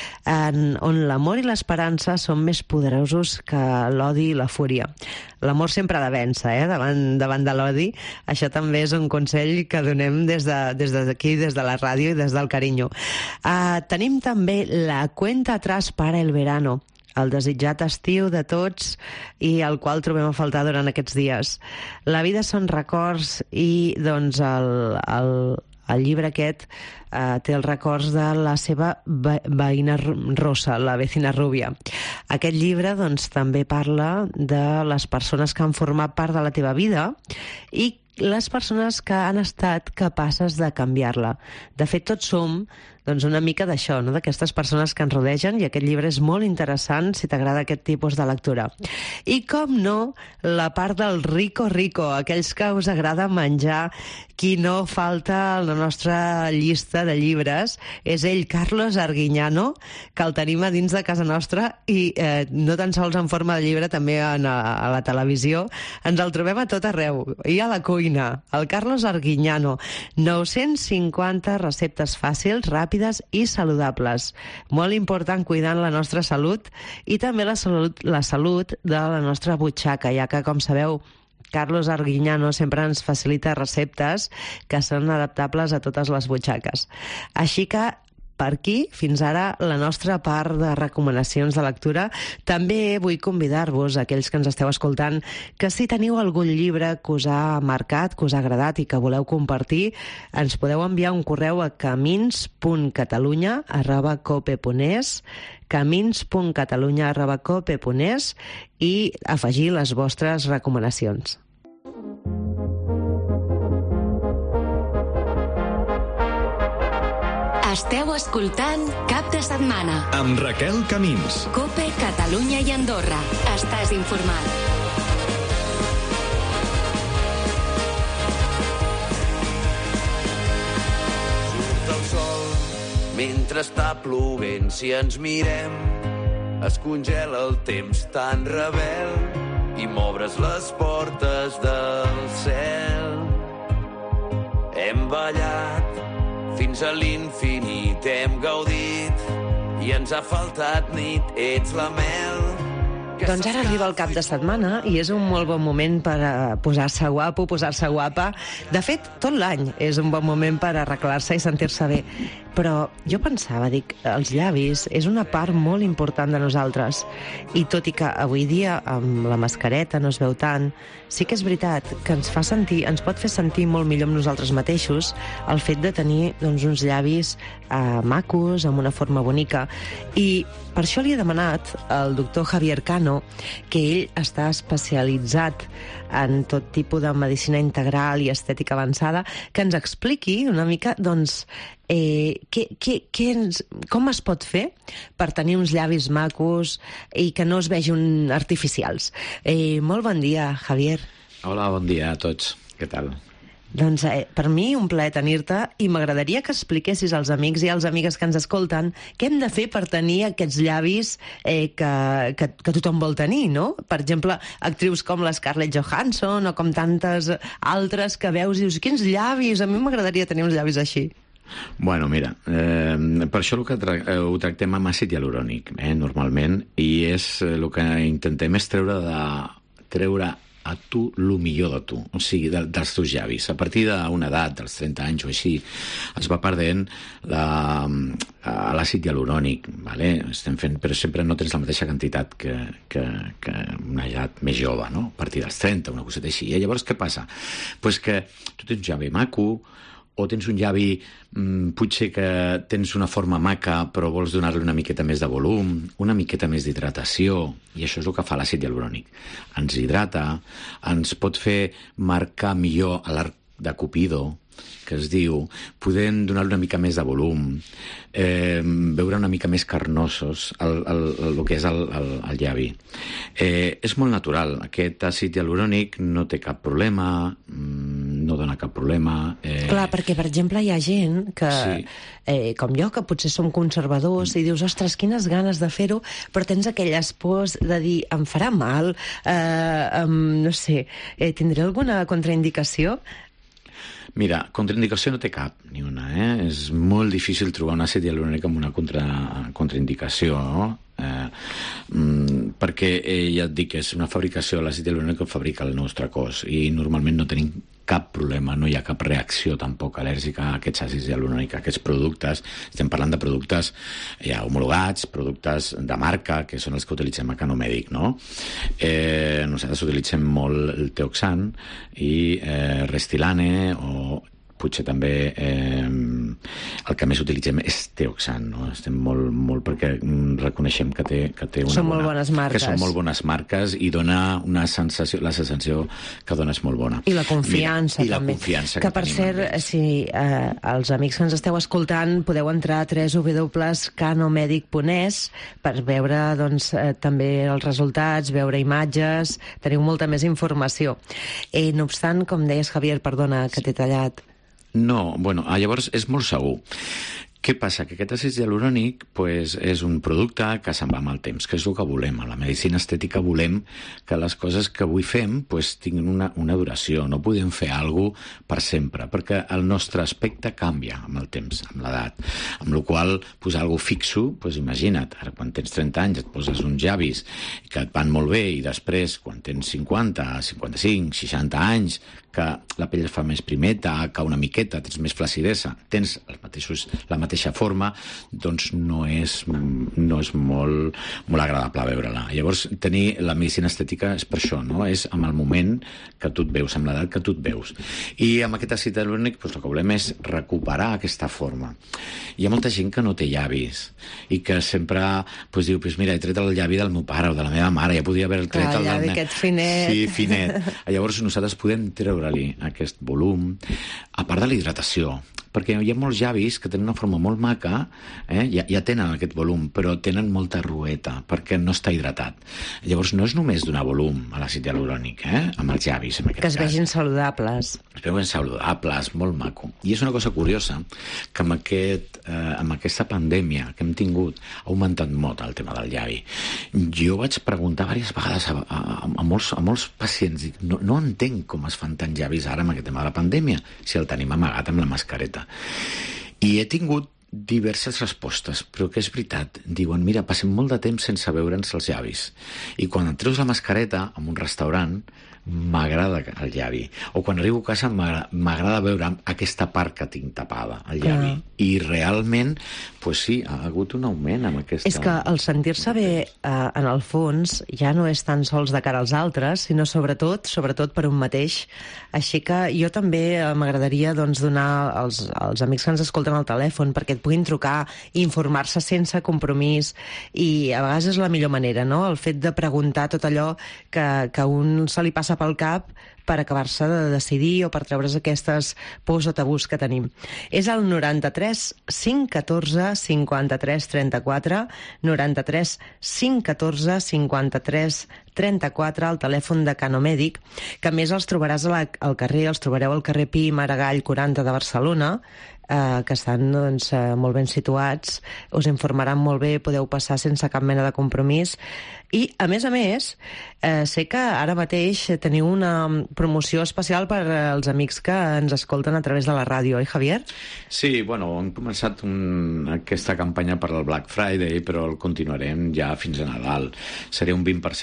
en, on l'amor i l'esperança són més poderosos que l'odi i la fúria. L'amor sempre ha de vèncer, eh? davant, davant de l'odi. Això també és un consell que donem des de, des d'aquí, des de la ràdio i des del carinyo. Uh, tenim també La cuenta atrás para el verano, el desitjat estiu de tots i el qual trobem a faltar durant aquests dies. La vida són records i doncs el, el, el llibre aquest eh, té els records de la seva ve veïna rossa, la vecina rubia. Aquest llibre doncs, també parla de les persones que han format part de la teva vida i les persones que han estat capaces de canviar-la. De fet, tots som doncs, una mica d'això, no? D'aquestes persones que ens rodegen, i aquest llibre és molt interessant si t'agrada aquest tipus de lectura. I com no, la part del rico rico, aquells que us agrada menjar, qui no falta a la nostra llista de llibres és ell, Carlos Arguiñano, que el tenim a dins de casa nostra i eh, no tan sols en forma de llibre, també en, a, a la televisió. Ens el trobem a tot arreu, i a la cuina. El Carlos Arguiñano, nou-cents cinquanta receptes fàcils, ràpides i saludables. Molt important cuidant la nostra salut i també la salut, la salut de la nostra butxaca, ja que, com sabeu, Carlos Arguiñano sempre ens facilita receptes que són adaptables a totes les butxaques. Així que per aquí, fins ara, la nostra part de recomanacions de lectura. També vull convidar-vos, aquells que ens esteu escoltant, que si teniu algun llibre que us ha marcat, que us ha agradat i que voleu compartir, ens podeu enviar un correu a camins punt catalunya arroba cope punt es, camins punt catalunya arroba cope punt es, i afegir les vostres recomanacions. Esteu escoltant Cap de Setmana amb Raquel Camins. Cope, Catalunya i Andorra. Estàs informat. Surt el sol mentre està plovent. Si ens mirem, es congela el temps tan rebel i m'obres les portes del cel. Hem ballat fins a l'infinit, hem gaudit i ens ha faltat nit, ets la mel. Doncs ara arriba el cap de setmana i és un molt bon moment per posar-se guapo, posar-se guapa. De fet, tot l'any és un bon moment per arreglar-se i sentir-se bé. Però jo pensava, dic, els llavis és una part molt important de nosaltres. I tot i que avui dia amb la mascareta no es veu tant, sí que és veritat que ens fa sentir, ens pot fer sentir molt millor amb nosaltres mateixos el fet de tenir doncs, uns llavis eh, macos, amb una forma bonica. I per això li he demanat al doctor Javier Cano, que ell està especialitzat en tot tipus de medicina integral i estètica avançada, que ens expliqui una mica, doncs, eh, què, què, què ens, com es pot fer per tenir uns llavis macos i que no es vegin artificials. Eh, molt bon dia, Javier. Hola, bon dia a tots. Què tal? Doncs eh, per mi un plaer tenir-te i m'agradaria que expliquessis als amics i als amigues que ens escolten què hem de fer per tenir aquests llavis eh, que, que, que tothom vol tenir, no? Per exemple, actrius com la Scarlett Johansson o com tantes altres que veus i dius, quins llavis, a mi m'agradaria tenir uns llavis així. Bueno, mira, eh, per això el que tra eh, ho tractem amb àcid hialurònic, eh, normalment, i és eh, el que intentem és treure, de, treure a tu el millor de tu, o sigui, de, dels teus llavis. A partir d'una edat, dels trenta anys o així, es va perdent l'àcid hialurònic, vale? Estem fent, però sempre no tens la mateixa quantitat que, que, que una edat més jove, no? A partir dels trenta, una coseta així. I llavors què passa? Pues que tu tens un llavi maco, o tens un llavi, mmm, potser que tens una forma maca, però vols donar-li una miqueta més de volum, una miqueta més d'hidratació, i això és el que fa l'àcid hialurònic. Ens hidrata, ens pot fer marcar millor a l'arc de Cupido, que es diu, podem donar-li una mica més de volum, eh, veure una mica més carnosos el, el, el, el que és el, el, el llavi. Eh, és molt natural. Aquest àcid hialurònic no té cap problema, no dona cap problema. Eh... Clar, perquè, per exemple, hi ha gent que, sí. eh, com jo, que potser som conservadors, mm. i dius, ostres, quines ganes de fer-ho, però tens aquelles pors de dir, em farà mal, eh, um, no sé, eh, tindré alguna contraindicació? Mira, contraindicació no té cap, ni una, eh? És molt difícil trobar un àcid hialurònic amb una contra, contraindicació, no? Eh, mm, perquè eh, ja et dic que és una fabricació, l'àcid hialurònic que fabrica el nostre cos, i normalment no tenim cap problema, no hi ha cap reacció tampoc al·lèrgica a aquests àcids hialurònics, a aquests productes. Estem parlant de productes ja homologats, productes de marca, que són els que utilitzem a Canomèdic, no? Eh, nosaltres utilitzem molt el Teoxan i eh, Restylane, o potser també eh, el que més utilitzem és Teoxan, no? Estem molt, molt perquè reconeixem que té, que té una són bona, molt bones marques. Que són molt bones marques i dona una sensació, la sensació que dona és molt bona. I la confiança, Mira, i també. I la confiança que, que per cert, si eh, els amics que ens esteu escoltant podeu entrar a w w w punt canomedic punt es per veure, doncs, eh, també els resultats, veure imatges, teniu molta més informació. Eh, no obstant, com deies, Javier, perdona que t'he tallat. No, bueno, llavors és molt segur. Què passa? Que aquest àcid hialurònic pues, és un producte que se'n va amb el temps, que és el que volem. A la medicina estètica volem que les coses que avui fem pues, tinguin una, una duració. No podem fer alguna cosa per sempre, perquè el nostre aspecte canvia amb el temps, amb l'edat. Amb la qual cosa, posar alguna cosa fixo, pues, imagina't, ara quan tens trenta anys et poses uns llavis que et van molt bé i després, quan tens cinquanta, cinquanta-cinc, seixanta anys, que la pell es fa més primeta, cau una miqueta, tens més flacidesa, tens els mateixos, la mateixa forma, doncs no és, no és molt, molt agradable veure-la. Llavors, tenir la medicina estètica és per això, no? És amb el moment que tu et veus, amb l'edat que tu et veus. I amb aquest àcid hialurònic, doncs, el que volem és recuperar aquesta forma. Hi ha molta gent que no té llavis i que sempre doncs, diu, pues mira, he tret el llavi del meu pare o de la meva mare, ja podria haver tret Clar, el... el llavi aquest finet. Sí, finet. Llavors nosaltres podem treure aquest volum, a part de la hidratació, perquè hi ha molts llavis que tenen una forma molt maca, eh? ja, ja tenen aquest volum, però tenen molta rueta, perquè no està hidratat. Llavors no és només donar volum a l'àcid hialurònic, eh? Amb els llavis, en aquest que es cas. vegin saludables. Es veuen saludables, molt maco. I és una cosa curiosa, que amb, aquest, eh, amb aquesta pandèmia que hem tingut, ha augmentat molt el tema del llavi. Jo vaig preguntar diverses vegades a, a, a, molts, a molts pacients, dic, no, no entenc com es fan tant llavis ara amb aquest tema de la pandèmia, si el tenim amagat amb la mascareta. I he tingut diverses respostes, però que és veritat. Diuen, mira, passem molt de temps sense veure'ns els llavis. I quan et treus la mascareta en un restaurant, m'agrada el llavi. O quan arribo a casa m'agrada veure aquesta part que tinc tapada, el llavi. Clar. I realment, pues sí, ha hagut un augment amb aquesta... És que el sentir-se bé, eh, en el fons, ja no és tan sols de cara als altres, sinó sobretot, sobretot per un mateix. Així que jo també eh, m'agradaria doncs, donar als, als amics que ens escolten al telèfon perquè et puguin trucar i informar-se sense compromís. I a vegades és la millor manera, no?, el fet de preguntar tot allò que, que un se li passa pel cap per acabar-se de decidir o per treure's aquestes pors o tabús que tenim. És el noranta-tres cinc catorze cinquanta-tres trenta-quatre, noranta-tres cinc catorze cinquanta-tres trenta-quatre, el telèfon de Canomèdic, que a més els trobaràs a la, al carrer, els trobareu al carrer Pi i Maragall quaranta de Barcelona, eh, que estan doncs, eh, molt ben situats, us informaran molt bé, podeu passar sense cap mena de compromís. I, a més a més, eh, sé que ara mateix teniu una promoció especial per als amics que ens escolten a través de la ràdio, oi, Javier? Sí, bueno, hem començat un, aquesta campanya per al Black Friday, però el continuarem ja fins a Nadal. Seré un vint per cent de descompte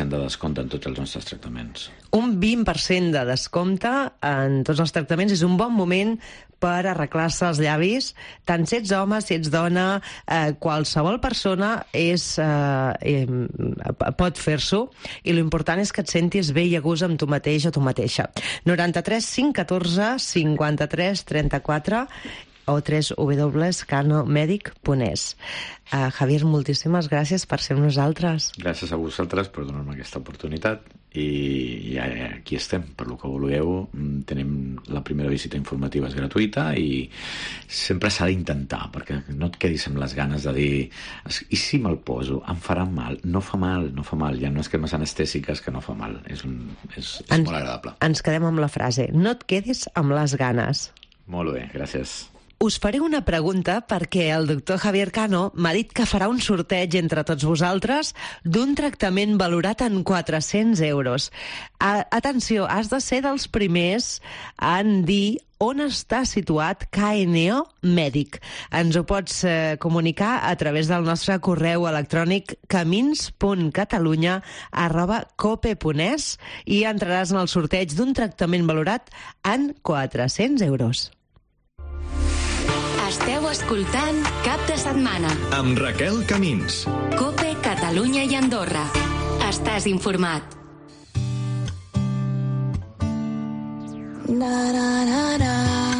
descompte en tots els nostres tractaments. Un vint per cent de descompte en tots els tractaments és un bon moment per arreglar-se els llavis. Tant si ets home, si ets dona, eh, qualsevol persona és, eh, eh, pot fer-s'ho, i l'important és que et sentis bé i a gust amb tu mateix o tu mateixa. noranta-tres cinc catorze cinquanta-tres trenta-quatre o w w w punt canomedic punt es. Uh, Javier, moltíssimes gràcies per ser amb nosaltres. Gràcies a vosaltres per donar-me aquesta oportunitat i ja, aquí estem, per lo que vulgueu. Tenim la primera visita informativa, és gratuïta i sempre s'ha d'intentar, perquè no et quedis amb les ganes de dir i si me'l poso, em farà mal. No fa mal, no fa mal, hi ha unes cremes anestèsiques que no fa mal, és, un, és, és ens, molt agradable. Ens quedem amb la frase, no et quedis amb les ganes. Molt bé, gràcies. Us faré una pregunta perquè el doctor Javier Cano m'ha dit que farà un sorteig entre tots vosaltres d'un tractament valorat en quatre-cents euros. A, atenció, has de ser dels primers en dir on està situat K N O Mèdic. Ens ho pots eh, comunicar a través del nostre correu electrònic camins punt catalunya arroba cope punt es i entraràs en el sorteig d'un tractament valorat en quatre-cents euros. Esteu escoltant Cap de Setmana amb Raquel Camins. Cope, Catalunya i Andorra. Estàs informat. Na, na, na, na.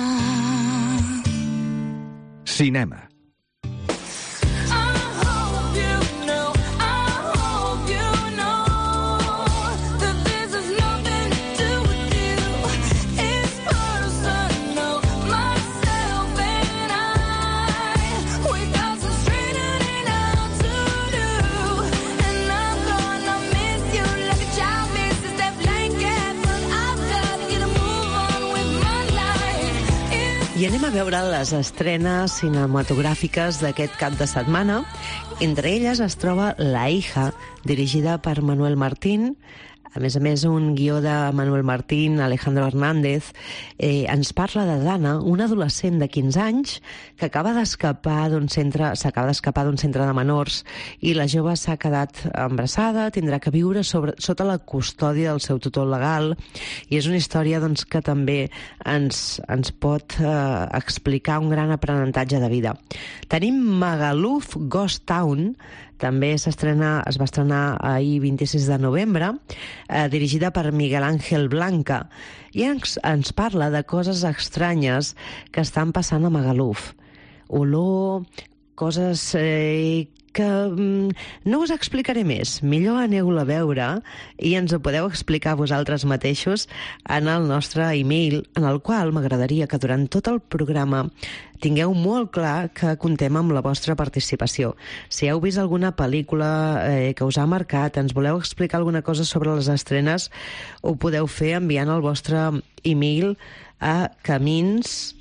Cinema. I anem a veure les estrenes cinematogràfiques d'aquest cap de setmana. Entre elles es troba La hija, dirigida per Manuel Martín. A més a més, un guió de Manuel Martín, Alejandro Hernández, eh, ens parla de Dana, una adolescent de quinze anys que acaba d'escapar d'un centre, s'acaba d'escapar d'un centre de menors i la jove s'ha quedat embarassada, tindrà que viure sobre, sota la custòdia del seu tutor legal i és una història doncs, que també ens, ens pot eh, explicar un gran aprenentatge de vida. Tenim Magaluf Ghost Town, també s'estrena, es va estrenar ahir vint-i-sis de novembre, eh, dirigida per Miguel Ángel Blanca, i ens, ens parla de coses estranyes que estan passant a Magaluf. Olor, coses eh, que mm, no us explicaré més. Millor aneu-la a veure i ens ho podeu explicar vosaltres mateixos en el nostre e-mail, en el qual m'agradaria que durant tot el programa tingueu molt clar que contem amb la vostra participació. Si heu vist alguna pel·lícula eh, que us ha marcat, ens voleu explicar alguna cosa sobre les estrenes, ho podeu fer enviant el vostre e-mail a camins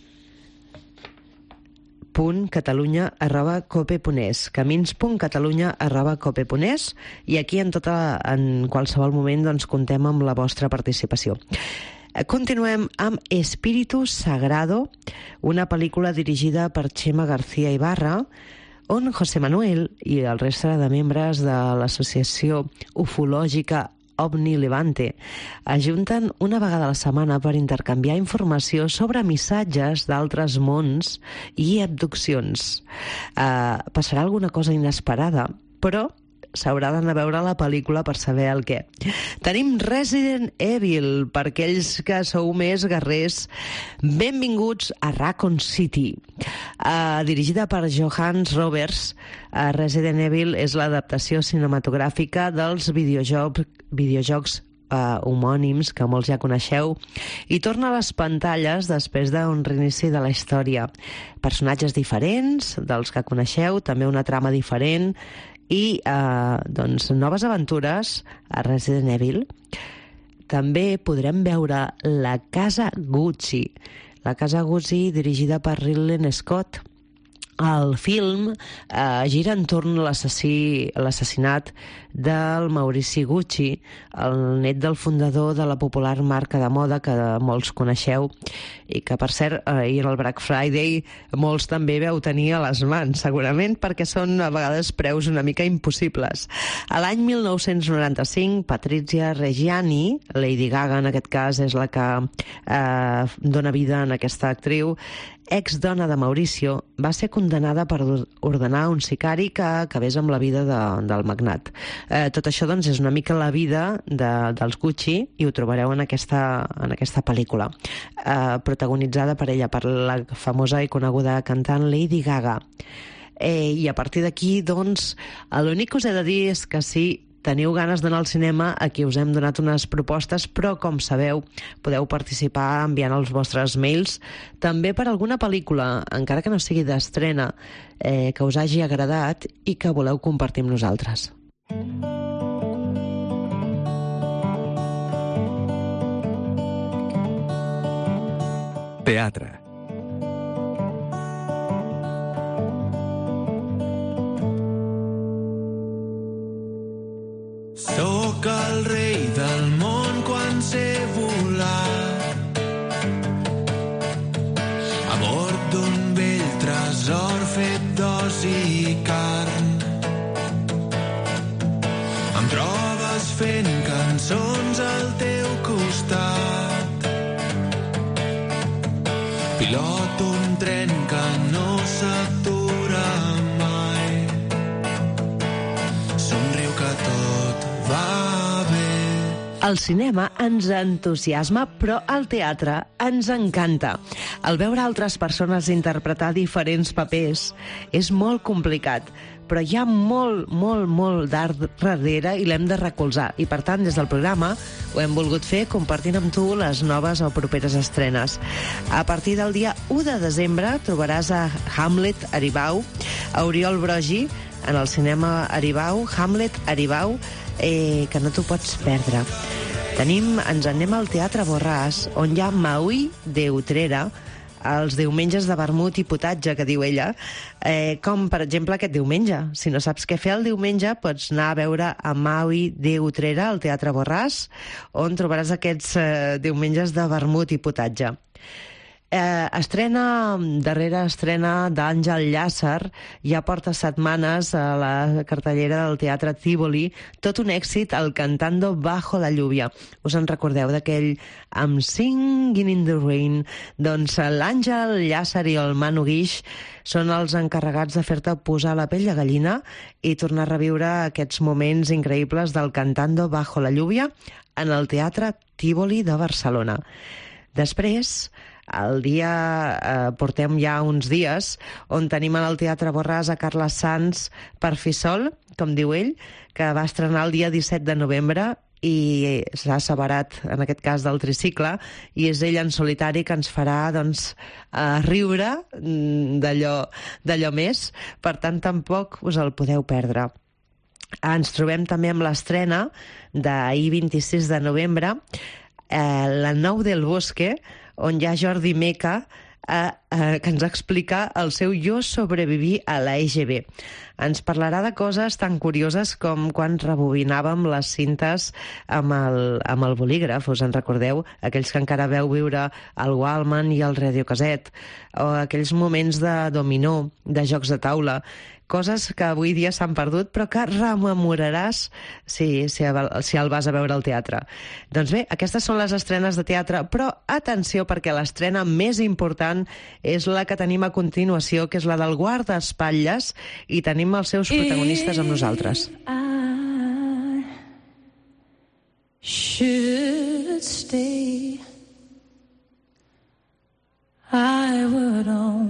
punt catalunya arroba cope punt es camins punt catalunya arroba cope punt es i aquí en, tota, en qualsevol moment doncs, contem amb la vostra participació. Continuem amb Espíritu Sagrado, una pel·lícula dirigida per Chema García Ibarra, on José Manuel i el reste de membres de l'associació ufològica OVNI Levante ajunten una vegada a la setmana per intercanviar informació sobre missatges d'altres mons i abduccions. Uh, passarà alguna cosa inesperada, però s'haurà d'anar a veure la pel·lícula per saber el què. Tenim Resident Evil, per aquells que sou més guerrers. Benvinguts a Raccoon City. Uh, dirigida per Johannes Roberts, uh, Resident Evil és l'adaptació cinematogràfica dels videojocs, videojocs Uh, homònims que molts ja coneixeu i torna a les pantalles després d'un reinici de la història. Personatges diferents dels que coneixeu, també una trama diferent i uh, doncs, noves aventures a Resident Evil. També podrem veure La casa Gucci. La casa Gucci dirigida per Ridley Scott. El film eh, gira entorn a l'assassinat del Maurici Gucci, el net del fundador de la popular marca de moda que molts coneixeu i que, per cert, ahir en el Black Friday molts també veu tenir a les mans, segurament perquè són a vegades preus una mica impossibles. A l'any mil nou-cents noranta-cinc, Patrizia Reggiani, Lady Gaga en aquest cas és la que eh, dona vida a aquesta actriu, ex-dona de Mauricio, va ser condenada per ordenar un sicari que acabés amb la vida de, del magnat. Eh, tot això doncs, és una mica la vida de, dels Gucci i ho trobareu en aquesta, en aquesta pel·lícula, eh, protagonitzada per ella, per la famosa i coneguda cantant Lady Gaga. Eh, I a partir d'aquí, doncs, l'únic que us he de dir és que sí, teniu ganes d'anar al cinema, aquí us hem donat unes propostes, però, com sabeu, podeu participar enviant els vostres mails, també per alguna pel·lícula, encara que no sigui d'estrena, eh, que us hagi agradat i que voleu compartir amb nosaltres. Teatre. Sóc el rei del món quan sé volar a bord d'un vell tresor fet d'os i carn. Em trobes fent cançons al teu costat, piloto un tren que no s'atura mai, somriu que tot va bé. El cinema ens entusiasma, però el teatre ens encanta. El veure altres persones interpretar diferents papers és molt complicat, però hi ha molt, molt, molt d'art darrere i l'hem de recolzar. I, per tant, des del programa ho hem volgut fer compartint amb tu les noves o properes estrenes. A partir del dia u de desembre trobaràs a Hamlet Aribau, a Oriol Brogi, en el cinema Aribau, Hamlet Aribau, eh, que no t'ho pots perdre. Tenim, ens anem al Teatre Borràs, on hi ha Maui de Utrera, els diumenges de vermut i potatge, que diu ella, eh, com per exemple aquest diumenge. Si no saps què fer el diumenge, pots anar a veure a Maui de Utrera al Teatre Borràs, on trobaràs aquests eh, diumenges de vermut i potatge. Eh, estrena, darrera estrena d'Àngel Llàcer, ja porta setmanes a la cartellera del Teatre Tívoli, tot un èxit, el Cantando bajo la lluvia. Us en recordeu d'aquell I'm singing in the rain? Doncs l'Àngel Llàcer i el Manu Guix són els encarregats de fer-te posar la pell de gallina i tornar a reviure aquests moments increïbles del Cantando bajo la lluvia en el Teatre Tívoli de Barcelona. Després, el dia, eh, portem ja uns dies, on tenim en el Teatre Borràs a Carles Sans per fi sol, com diu ell, que va estrenar el dia disset de novembre i s'ha asseverat, en aquest cas, del tricicle, i és ell en solitari que ens farà, doncs, eh, riure d'allò, d'allò més. Per tant, tampoc us el podeu perdre. Ens trobem també amb l'estrena d'ahir vint-i-sis de novembre, eh, La nou del bosque, on hi ha Jordi Meca, eh, eh, que ens explica el seu jo sobreviví a la E G B. Ens parlarà de coses tan curioses com quan rebobinàvem les cintes amb el, amb el bolígraf, us en recordeu? Aquells que encara veu viure el Walkman i el radiocasset, o aquells moments de dominó, de jocs de taula, coses que avui dia s'han perdut però que rememoraràs si, si, si el vas a veure al teatre. Doncs bé, aquestes són les estrenes de teatre, però atenció, perquè l'estrena més important és la que tenim a continuació, que és la del guardaespatlles, i tenim els seus protagonistes amb nosaltres. I should stay, I would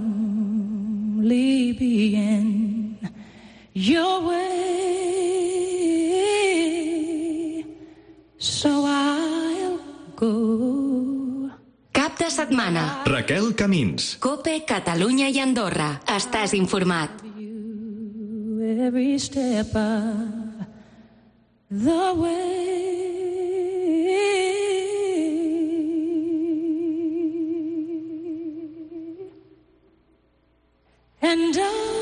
only be in your way, so I'll go. Cap de setmana. Raquel Camins. COPE, Catalunya i Andorra. Estàs informat. Every step of the way. And I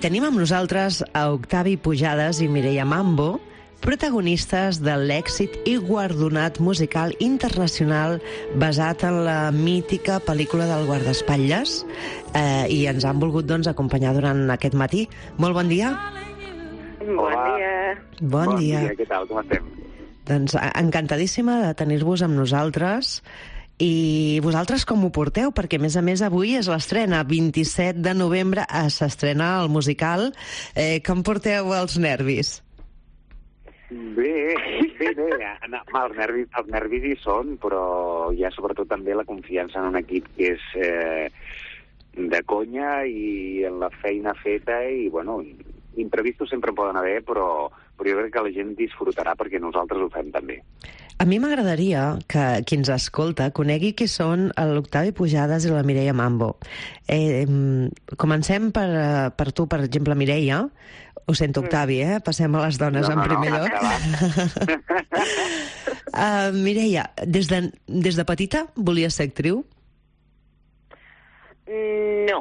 tenim amb nosaltres a Octavi Pujades i Mireia Mambo, protagonistes de l'èxit i guardonat musical internacional basat en la mítica pel·lícula del guardaespatlles, eh, i ens han volgut doncs, acompanyar durant aquest matí. Molt bon dia. Bon dia. Bon, bon dia. dia. Què tal? Com estem? Doncs encantadíssima de tenir-vos amb nosaltres. I vosaltres com ho porteu? Perquè, a més a més, avui és l'estrena. vint-i-set de novembre s'estrena el musical. Eh, com porteu els nervis? Bé, bé, bé. Els nervis, els nervis hi són, però hi ha sobretot també la confiança en un equip que és eh, de conya i en la feina feta i, bueno, imprevistos sempre en poden haver, però, però jo crec que la gent disfrutarà perquè nosaltres ho fem també. A mi m'agradaria que qui ens escolta conegui qui són l'Octavi Pujades i la Mireia Mambo. Eh, comencem per, per tu, per exemple, Mireia. Ho sento, Octavi, eh? Passem a les dones no, en primer no, no, lloc. uh, Mireia, des de, des de petita volies ser actriu? No.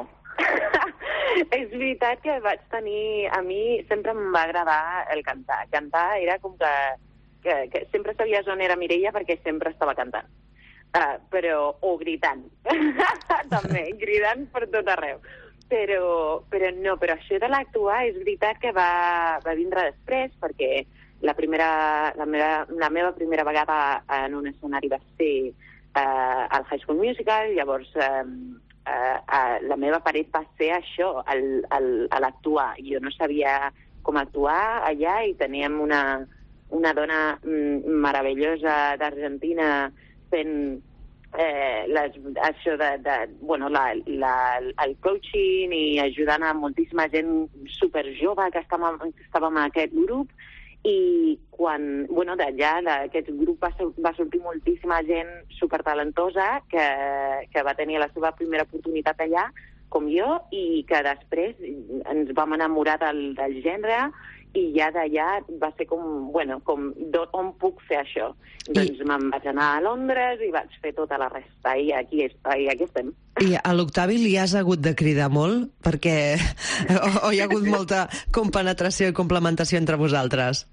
És veritat que vaig tenir... A mi sempre em va agradar el cantar. Cantar era com que, que, que sempre sabies on era Mireia perquè sempre estava cantant. Uh, però... O gritant. També, cridant per tot arreu. Però, però no, però això de l'actuar és veritat que va, va vindre després, perquè la, primera, la, meva, la meva primera vegada en un escenari va ser uh, al High School Musical, llavors uh, uh, uh, la meva paret va ser això, el, el, l'actuar. Jo no sabia com actuar allà i teníem una, una dona mm, meravellosa d'Argentina fent... Eh, les, això de, de bueno, la, la, el coaching i ajudant a moltíssima gent superjove que estàvem, que estàvem en aquest grup i quan, bueno, d'allà d'aquest grup va, va sortir moltíssima gent supertalentosa que, que va tenir la seva primera oportunitat allà com jo i que després ens vam enamorar del, del gènere i ja d'allà va ser com, bueno, com do, on puc fer això. I... Doncs me'n vaig anar a Londres i vaig fer tota la resta i aquí, i aquí estem. I a l'Octavi li has hagut de cridar molt? Perquè o, o hi ha hagut molta compenetració i complementació entre vosaltres?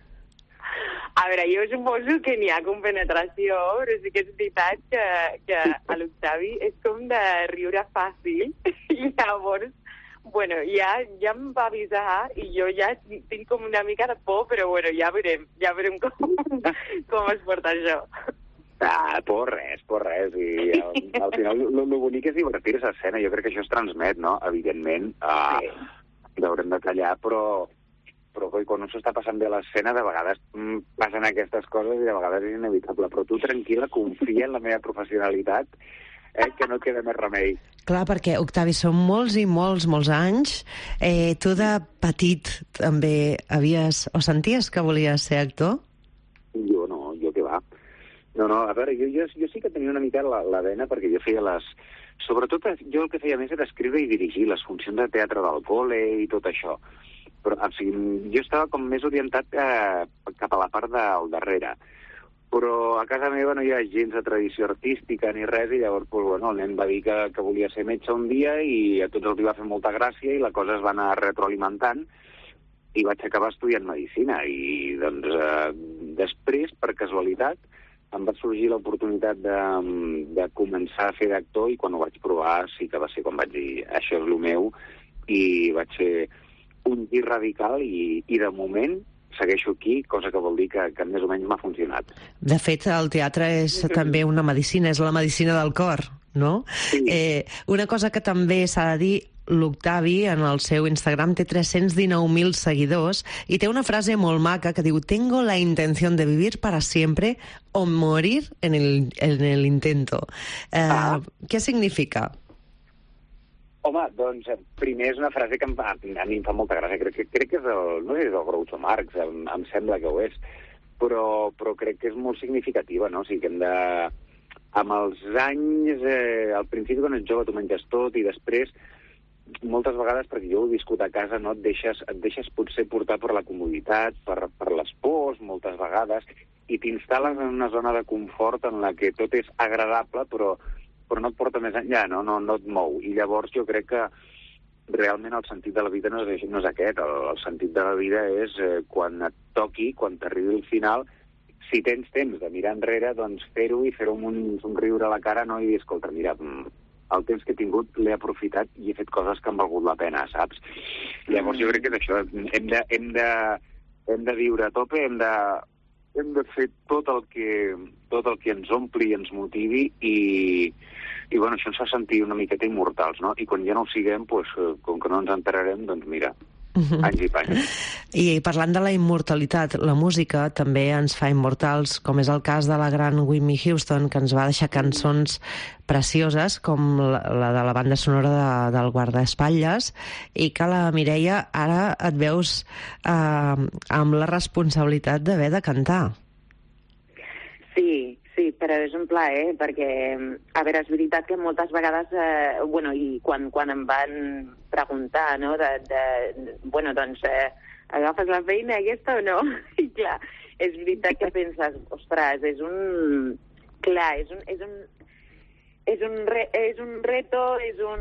A veure, jo suposo que n'hi ha compenetració, però sí que és veritat que, que a l'Octavi és com de riure fàcil i llavors bueno, ja, ja em va avisar i jo ja tinc com una mica de por, però bueno, ja veurem, ja veurem com, com es porta això. Ah, por res, por res. I al, al final el bonic és divertir-se a escena. Jo crec que això es transmet, no? Evidentment, uh, sí. Haurem de tallar, però, però quan no s'està passant bé l'escena, de vegades mm, passen aquestes coses i de vegades és inevitable. Però tu tranquil·la, confia en la meva professionalitat, eh, que no queda més remei. Clar, perquè, Octavi, són molts i molts, molts anys. Eh, tu de petit també havies o senties que volies ser actor? Jo no, jo què va. No, no, a veure, jo, jo, jo sí que tenia una mica la, la vena perquè jo feia les... Sobretot jo el que feia més era escriure i dirigir les funcions de teatre del col·le i tot això. Però, o sigui, jo estava com més orientat eh, cap a la part del darrere. Però a casa meva no hi ha gens de tradició artística ni res, i llavors pues, bueno, el nen va dir que, que volia ser metge un dia i a tots els va fer molta gràcia i la cosa es va anar retroalimentant i vaig acabar estudiant medicina. I doncs eh, després, per casualitat, em va sorgir l'oportunitat de, de començar a fer d'actor i quan ho vaig provar sí que va ser quan vaig dir això és el meu i vaig ser un gir radical i, i de moment segueixo aquí, cosa que vol dir que, que més o menys m'ha funcionat. De fet, el teatre és també una medicina, és la medicina del cor, no? Sí. Eh, una cosa que també s'ha de dir, l'Octavi, en el seu Instagram, té tres-cents dinou mil seguidors i té una frase molt maca que diu «Tengo la intención de vivir para siempre o morir en el, en el intento». Eh, ah. Què significa? Home, doncs, primer és una frase que em, a mi em fa molta gràcia. Crec, crec que és el, no és el Groucho Marx, em, em sembla que ho és, però, però crec que és molt significativa, no? O sigui, que hem de... Amb els anys, eh, al principi quan ets jove tu menges tot i després, moltes vegades, perquè jo ho he viscut a casa, no? et, deixes, et deixes potser portar per la comoditat, per, per les pors, moltes vegades, i t'instal·les en una zona de confort en la que tot és agradable, però... però no et porta més enllà, no? No, no et mou. I llavors jo crec que realment el sentit de la vida no és, no és aquest. El, el sentit de la vida és eh, quan et toqui, quan t'arribi el final, si tens temps de mirar enrere, doncs fer-ho i fer-ho amb un somriure a la cara, no? I dir, escolta, mira, el temps que he tingut l'he aprofitat i he fet coses que han valgut la pena, saps? Llavors jo crec que és això, hem de, hem de, hem de viure a tope, hem de, hem de fer tot el que, tot el que ens ompli i ens motivi i, i bueno, això ens fa sentir una miqueta immortals, no? I quan ja no ho siguem, doncs, com que no ens enterarem, doncs mira, anys i panys. I parlant de la immortalitat, la música també ens fa immortals, com és el cas de la gran Whitney Houston, que ens va deixar cançons precioses, com la, la de la banda sonora de, del Guardaespatlles, i que la Mireia ara et veus eh, amb la responsabilitat d'haver de cantar. Sí, sí, però és un plaer, perquè, a veure, és veritat que moltes vegades, eh, bueno, i quan, quan em van preguntar, no?, de, de bueno, doncs, eh, agafes la feina aquesta o no? I clar, és veritat que penses, ostres, és un... Clar, és un... És un és un, re, és un reto, és un...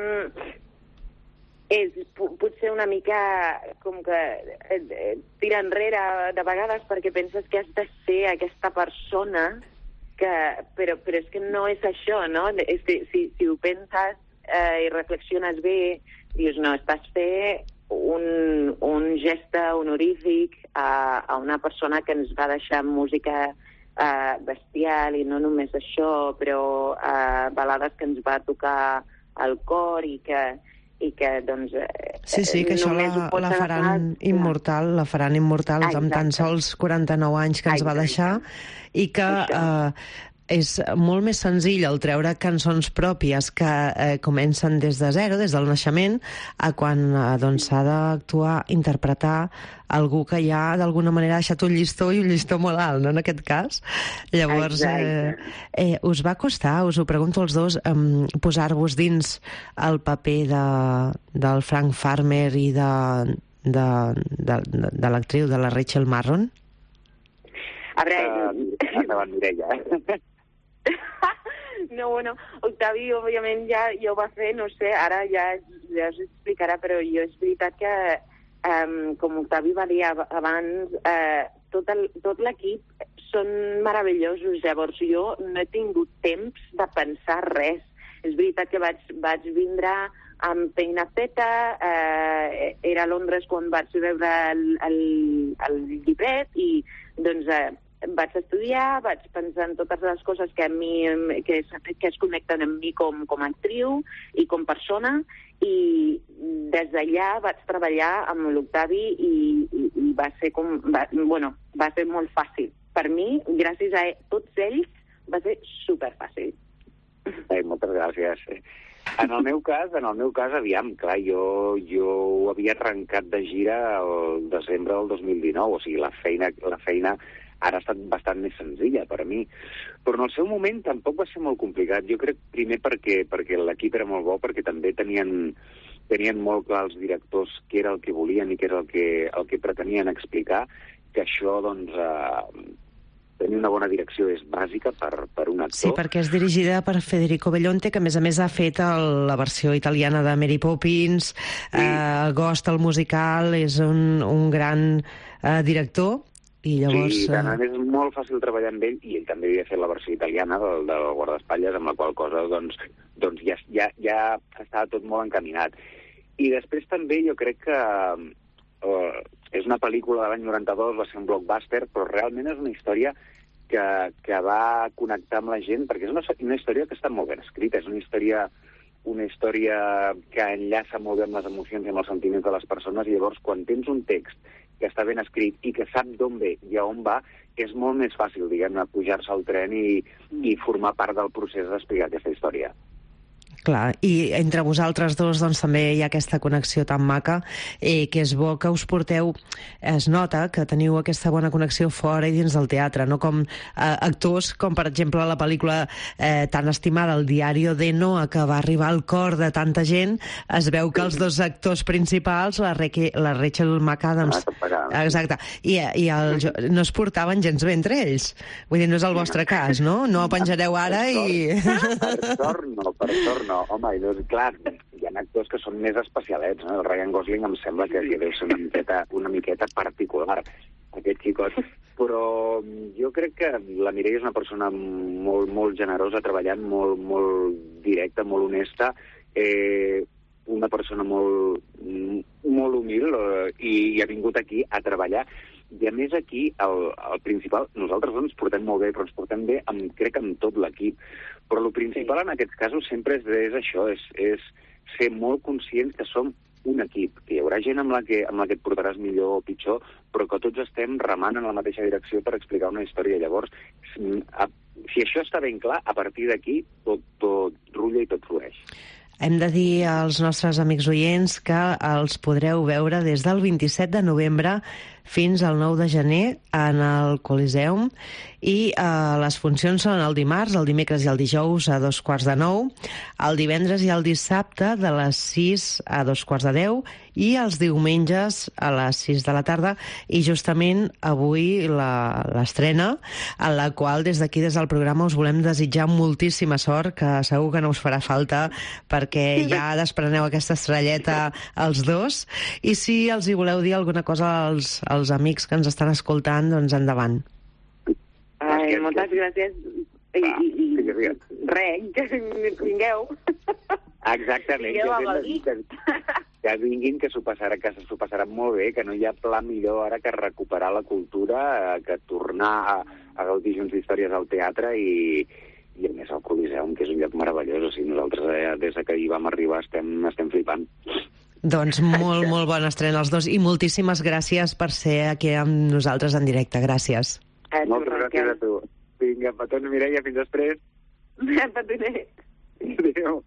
És potser una mica com que eh, tira enrere de vegades perquè penses que has de ser aquesta persona que... Però, però és que no és això, no? És que, si, si ho penses eh, i reflexiones bé, dius, no, estàs fent un, un geste honorífic a, a una persona que ens va deixar música Uh, bestial, i no només això, però uh, balades que ens va tocar el cor i que, i que doncs... Sí, sí, que això la, la faran agafar... immortal, la faran immortal ah, amb tan sols quaranta-nou anys que ens ah, va deixar, i que uh, és molt més senzill el treure cançons pròpies que eh, comencen des de zero, des del naixement, a quan eh, doncs, s'ha d'actuar, interpretar algú que ja d'alguna manera ha deixat un llistó, i un llistó molt alt, no?, en aquest cas. Llavors, eh, eh, us va costar, us ho pregunto als dos, eh, posar-vos dins el paper de, del Frank Farmer i de, de, de, de, de l'actriu, de la Rachel Marron? A veure... Uh, endavant, Mireia. No, bueno, Octavi, òbviament, ja, ja ho va fer, no sé, ara ja, ja us explicarà, però jo és veritat que, um, com Octavi va dir abans, uh, tot, el, tot l'equip són meravellosos, llavors jo no he tingut temps de pensar res. És veritat que vaig, vaig vindre amb feina feta, eh, era a Londres quan vaig veure el, el, el llibret, i doncs... Eh, vaig estudiar, vaig pensar en totes les coses que a mi que es, que es connecten amb mi com, com a actriu i com persona, i des d'allà vaig treballar amb l'Octavi i, i, i va ser com va, bueno, va ser molt fàcil. Per mi, gràcies a tots ells, va ser superfàcil. Eh, moltes gràcies. En el meu cas, en el meu cas, aviam, clar, jo, jo ho havia arrencat de gira el desembre del dos mil dinou, o sigui, la feina, la feina ara ha estat bastant més senzilla per a mi. Però en el seu moment tampoc va ser molt complicat. Jo crec primer perquè, perquè l'equip era molt bo, perquè també tenien, tenien molt clar els directors què era el que volien i què era el que, el que pretenien explicar, que això, doncs, eh, tenir una bona direcció és bàsica per, per un actor. Sí, perquè és dirigida per Federico Bellonte, que a més a més ha fet el, la versió italiana de Mary Poppins, sí. eh, Ghost, el musical, és un, un gran eh, director. I llavors... Sí, tant, a més és molt fàcil treballar amb ell, i ell també havia fet la versió italiana del, del Guardaespatlles, amb la qual cosa doncs, doncs ja, ja, ja estava tot molt encaminat. I després també jo crec que uh, és una pel·lícula de l'any noranta-dos, va ser un blockbuster, però realment és una història que, que va connectar amb la gent, perquè és una, una història que està molt ben escrita, és una història, una història que enllaça molt bé amb les emocions i amb els sentiments de les persones, i llavors quan tens un text que està ben escrit i que sap d'on ve i a on va, és molt més fàcil, diguem-ne, pujar-se al tren i, i formar part del procés d'explicar aquesta història. Clar, i entre vosaltres dos doncs, també hi ha aquesta connexió tan maca, eh, que és bo que us porteu, es nota que teniu aquesta bona connexió fora i dins del teatre, no com eh, actors, com per exemple la pel·lícula eh, tan estimada, El diario de Noa, que va arribar al cor de tanta gent, es veu que els dos actors principals, la, Re la Rachel McAdams, exacte, i, i el, no es portaven gens bé entre ells. Vull dir, no és el vostre cas, no? No penjareu ara i... Per sort no, per sort no. Home, doncs, clar, hi ha ha actors que són més especialets, no? El Ryan Gosling em sembla que, que deu ser una miqueta, una miqueta particular, aquest xicot. Però jo crec que la Mireia és una persona molt, molt generosa, treballant, molt, molt directa, molt honesta, eh, una persona molt, molt humil eh, i, i ha vingut aquí a treballar. I a més aquí, el, el principal, nosaltres ens portem molt bé, però ens portem bé, amb, crec, amb tot l'equip. Però el principal en aquests casos sempre és, és això, és, és ser molt conscients que som un equip, que hi haurà gent amb la que, amb la que et portaràs millor o pitjor, però que tots estem remant en la mateixa direcció per explicar una història. Llavors, si això està ben clar, a partir d'aquí tot, tot rulla i tot flueix. Hem de dir als nostres amics oients que els podreu veure des del vint-i-set de novembre fins al nou de gener en el Coliseum i eh, les funcions són el dimarts, el dimecres i el dijous a dos quarts de nou, el divendres i el dissabte de les sis a dos quarts de deu i els diumenges a les sis de la tarda, i justament avui la- l'estrena, en la qual des d'aquí, des del programa, us volem desitjar moltíssima sort, que segur que no us farà falta, perquè ja despreneu aquesta estrelleta els dos, i si els hi voleu dir alguna cosa als, als amics que ens estan escoltant, doncs endavant. Ai, moltes gràcies. I, i, i res, que vingueu. Exactament. Vingueu a Que, gaudir. que, que vinguin, que s'ho passarà, que s'ho passaran molt bé, que no hi ha pla millor ara que recuperar la cultura, que tornar a, a gaudir junts d'històries al teatre i, i a més al Coliseum, que és un lloc meravellós. O sigui, nosaltres eh, des que hi vam arribar estem, estem flipant. Doncs molt, molt bona estrena els dos, i moltíssimes gràcies per ser aquí amb nosaltres en directe. Gràcies. Moltes gràcies a tu. Vinga, petons, Mireia, fins després. Petonet. Adéu.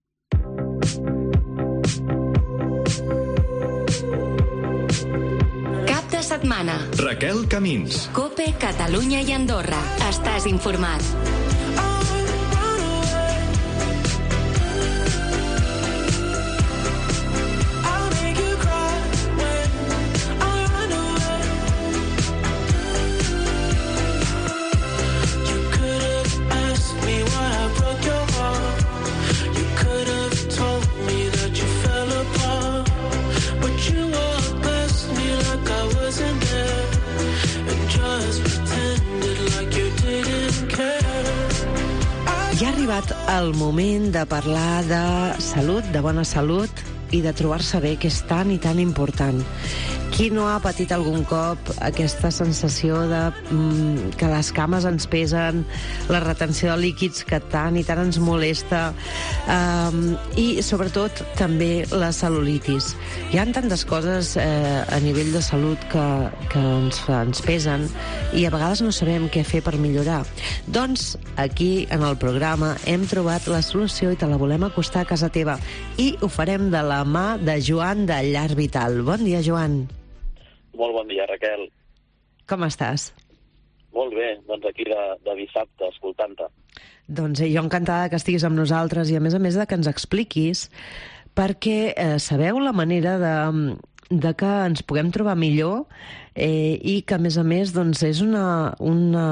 Cap de setmana. Raquel Camins. Cope, Catalunya i Andorra. Estàs informat. Ja ha arribat el moment de parlar de salut, de bona salut i de trobar-se bé, que és tan i tan important. Qui no ha patit algun cop aquesta sensació de mm, que les cames ens pesen, la retenció de líquids que tant i tant ens molesta, um, i sobretot també la cel·lulitis. Hi ha tantes coses eh, a nivell de salut que, que ens, ens pesen i a vegades no sabem què fer per millorar. Doncs aquí en el programa hem trobat la solució i te la volem acostar a casa teva, i ho farem de la mà de Joan de Llar Vital. Bon dia, Joan. Molt bon dia, Raquel. Com estàs? Molt bé, doncs aquí de, de dissabte, escoltant-te. Doncs eh, jo encantada que estiguis amb nosaltres, i a més a més de que ens expliquis, perquè eh, sabeu la manera de, de que ens puguem trobar millor eh, i que a més a més doncs, és una, una,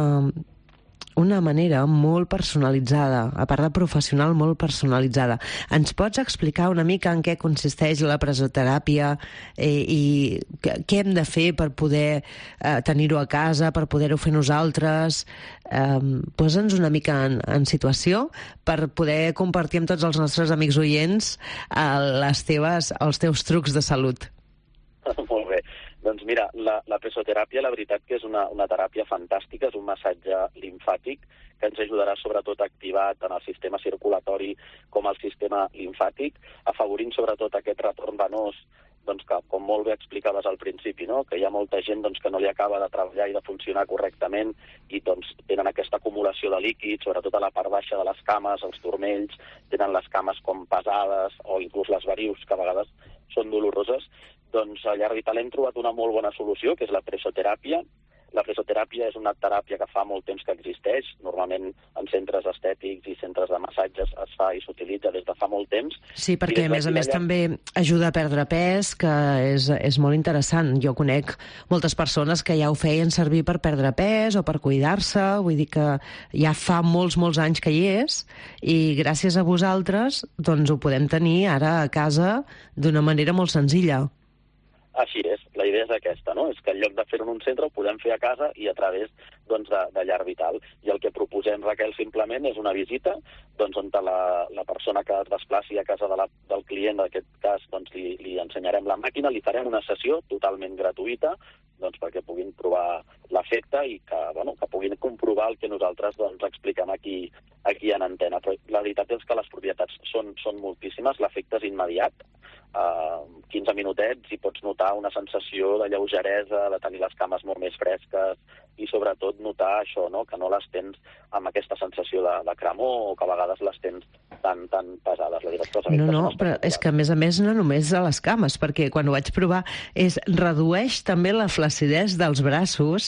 una manera molt personalitzada, a part de professional, molt personalitzada. Ens pots explicar una mica en què consisteix la presoteràpia eh, i què hem de fer per poder eh, tenir-ho a casa, per poder-ho fer nosaltres? Eh, Posa'ns una mica en, en situació per poder compartir amb tots els nostres amics oients eh, les teves, els teus trucs de salut. Molt bé. Doncs mira, la, la presoteràpia, la veritat que és una, una teràpia fantàstica, és un massatge limfàtic que ens ajudarà sobretot a activar tant el sistema circulatori com el sistema limfàtic, afavorint sobretot aquest retorn venós, doncs que, com molt bé explicaves al principi, no? Que hi ha molta gent doncs, que no li acaba de treballar i de funcionar correctament i doncs, tenen aquesta acumulació de líquids, sobretot a la part baixa de les cames, els turmells, tenen les cames com pesades o inclús les varius, que a vegades són doloroses. Doncs a Llar Vital hem trobat una molt bona solució, que és la presoteràpia. La presoteràpia és una teràpia que fa molt temps que existeix, normalment en centres estètics i centres de massatges es fa i s'utilitza des de fa molt temps. Sí, perquè a més a més també ajuda a perdre pes, que és, és molt interessant. Jo conec moltes persones que ja ho feien servir per perdre pes o per cuidar-se, vull dir que ja fa molts, molts anys que hi és, i gràcies a vosaltres doncs ho podem tenir ara a casa d'una manera molt senzilla. Així és, la idea és aquesta, no? És que en lloc de fer-ho en un centre ho podem fer a casa i a través doncs, de, de Llar Vital. I el que proposem, Raquel, simplement és una visita doncs, on la, la persona que es desplaci a casa de la, del client, en aquest cas, doncs, li, li ensenyarem la màquina, li farem una sessió totalment gratuïta doncs, perquè puguin provar l'efecte i que, bueno, que puguin comprovar el que nosaltres doncs, expliquem aquí, aquí en antena. Però la veritat és que les propietats són, són moltíssimes, l'efecte és immediat. Uh, quinze minutets i pots notar una sensació de lleugeresa, de tenir les cames molt més fresques i sobretot notar això, no? Que no les tens amb aquesta sensació de, de cremor o que a vegades les tens tan, tan pesades. La directora, no, no, però és que a més a més no només a les cames, perquè quan ho vaig provar és redueix també la flacidesa dels braços,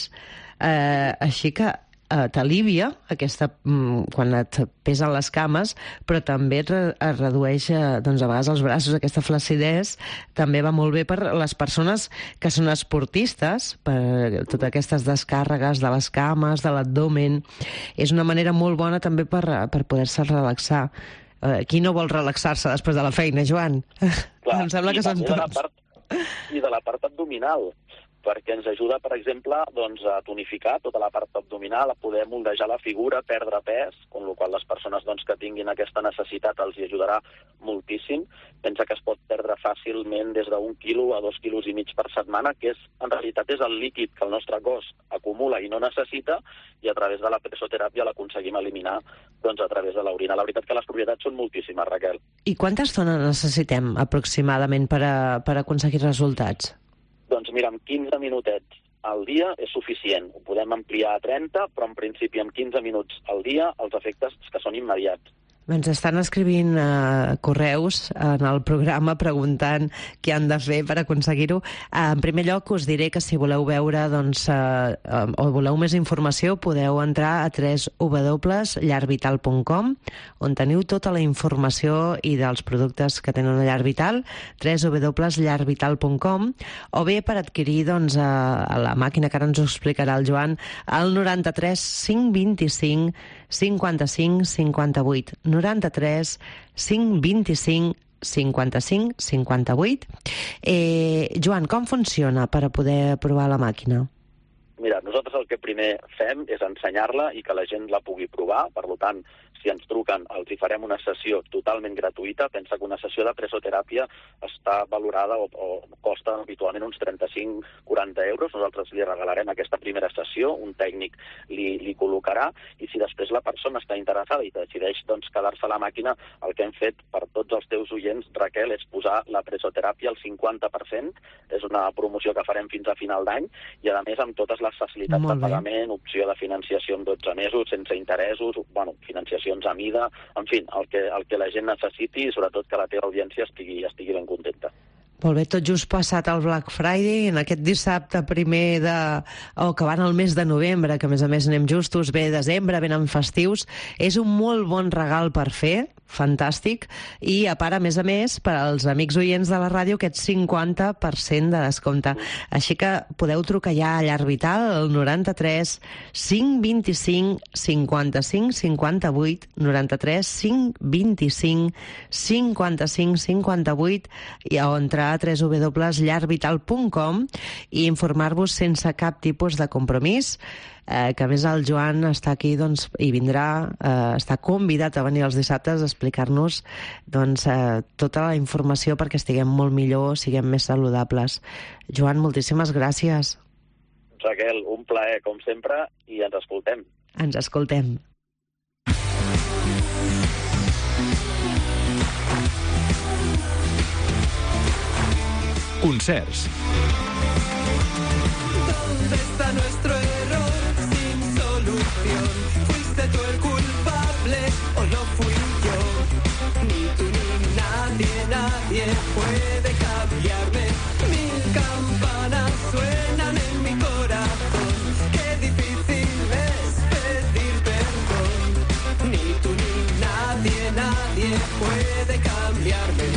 eh, així que eh, t'alivia aquesta, mm, quan et pesen les cames, però també et, re, et redueix eh, doncs a vegades els braços, aquesta flacidesa també va molt bé per les persones que són esportistes, per totes aquestes descàrregues de les cames, de l'abdomen. És una manera molt bona també per, per poder-se relaxar. Eh, qui no vol relaxar-se després de la feina, Joan? Clar, em sembla que són tots. De part, I de la part abdominal, perquè ens ajuda, per exemple, doncs, a tonificar tota la part abdominal, a poder moldejar la figura, perdre pes, amb la qual les persones doncs, que tinguin aquesta necessitat els hi ajudarà moltíssim. Pensa que es pot perdre fàcilment des d'un quilo a dos quilos i mig per setmana, que és, en realitat és el líquid que el nostre cos acumula i no necessita, i a través de la presoteràpia l'aconseguim eliminar doncs, a través de l'orina. La veritat que les propietats són moltíssimes, Raquel. I quanta estona necessitem aproximadament per, a, per aconseguir resultats? Doncs mira, amb quinze minutets al dia és suficient. Ho podem ampliar a trenta, però en principi amb quinze minuts al dia els efectes que són immediats. Ens estan escrivint eh, correus en el programa preguntant què han de fer per aconseguir-ho. Eh, en primer lloc, us diré que si voleu veure doncs, eh, o voleu més informació, podeu entrar a w w w punt llar vital punt com, on teniu tota la informació i dels productes que tenen a Llar Vital, w w w punt llar vital punt com, o bé per adquirir doncs, a la màquina que ara ens ho explicarà el Joan, al noranta-tres cinc vint-i-cinc cinquanta-cinc cinquanta-vuit. noranta-tres cinc vint-i-cinc cinquanta-cinc cinquanta-vuit. Eh, Joan, com funciona per a poder provar la màquina? Mira, nosaltres el que primer fem és ensenyar-la i que la gent la pugui provar. Per tant, si ens truquen, els hi farem una sessió totalment gratuïta. Pensa que una sessió de presoteràpia està valorada o, o costa habitualment uns trenta-cinc a quaranta euros. Nosaltres li regalarem aquesta primera sessió, un tècnic li, li col·locarà, i si després la persona està interessada i decideix doncs, quedar-se a la màquina, el que hem fet per tots els teus oients, Raquel, és posar la presoteràpia al cinquanta per cent. És una promoció que farem fins a final d'any, i a més amb totes les facilitats de pagament, opció de financiació en dotze mesos, sense interessos, bueno, financiacions a mida, en fi, el que, el que la gent necessiti i sobretot que la teva audiència estigui, estigui ben contenta. Molt bé, tot just passat el Black Friday, en aquest dissabte primer de... o acabant el mes de novembre, que a més a més anem justos, ve desembre, venen festius, és un molt bon regal per fer, fantàstic, i a part, a més a més, per als amics oients de la ràdio, aquest cinquanta per cent de descompte. Així que podeu trucar ja a Llar Vital, al noranta-tres cinc vint-i-cinc cinquanta-cinc cinquanta-vuit, noranta-tres cinc vint-i-cinc cinquanta-cinc cinquanta-vuit, i a entrar a w w w punt llar vital punt com i informar-vos sense cap tipus de compromís, eh, que a més el Joan està aquí doncs, i vindrà, eh, està convidat a venir els dissabtes a explicar-nos doncs, eh, tota la informació perquè estiguem molt millor, siguem més saludables. Joan, moltíssimes gràcies. Raquel, un plaer, com sempre, i ens escoltem. Ens escoltem. Concerts. ¿Dónde está nuestro error sin solución? ¿Fuiste tú el culpable o lo fui yo? Ni tú ni nadie, nadie puede cambiarme. Mil campanas suenan en mi corazón. puede cambiarme.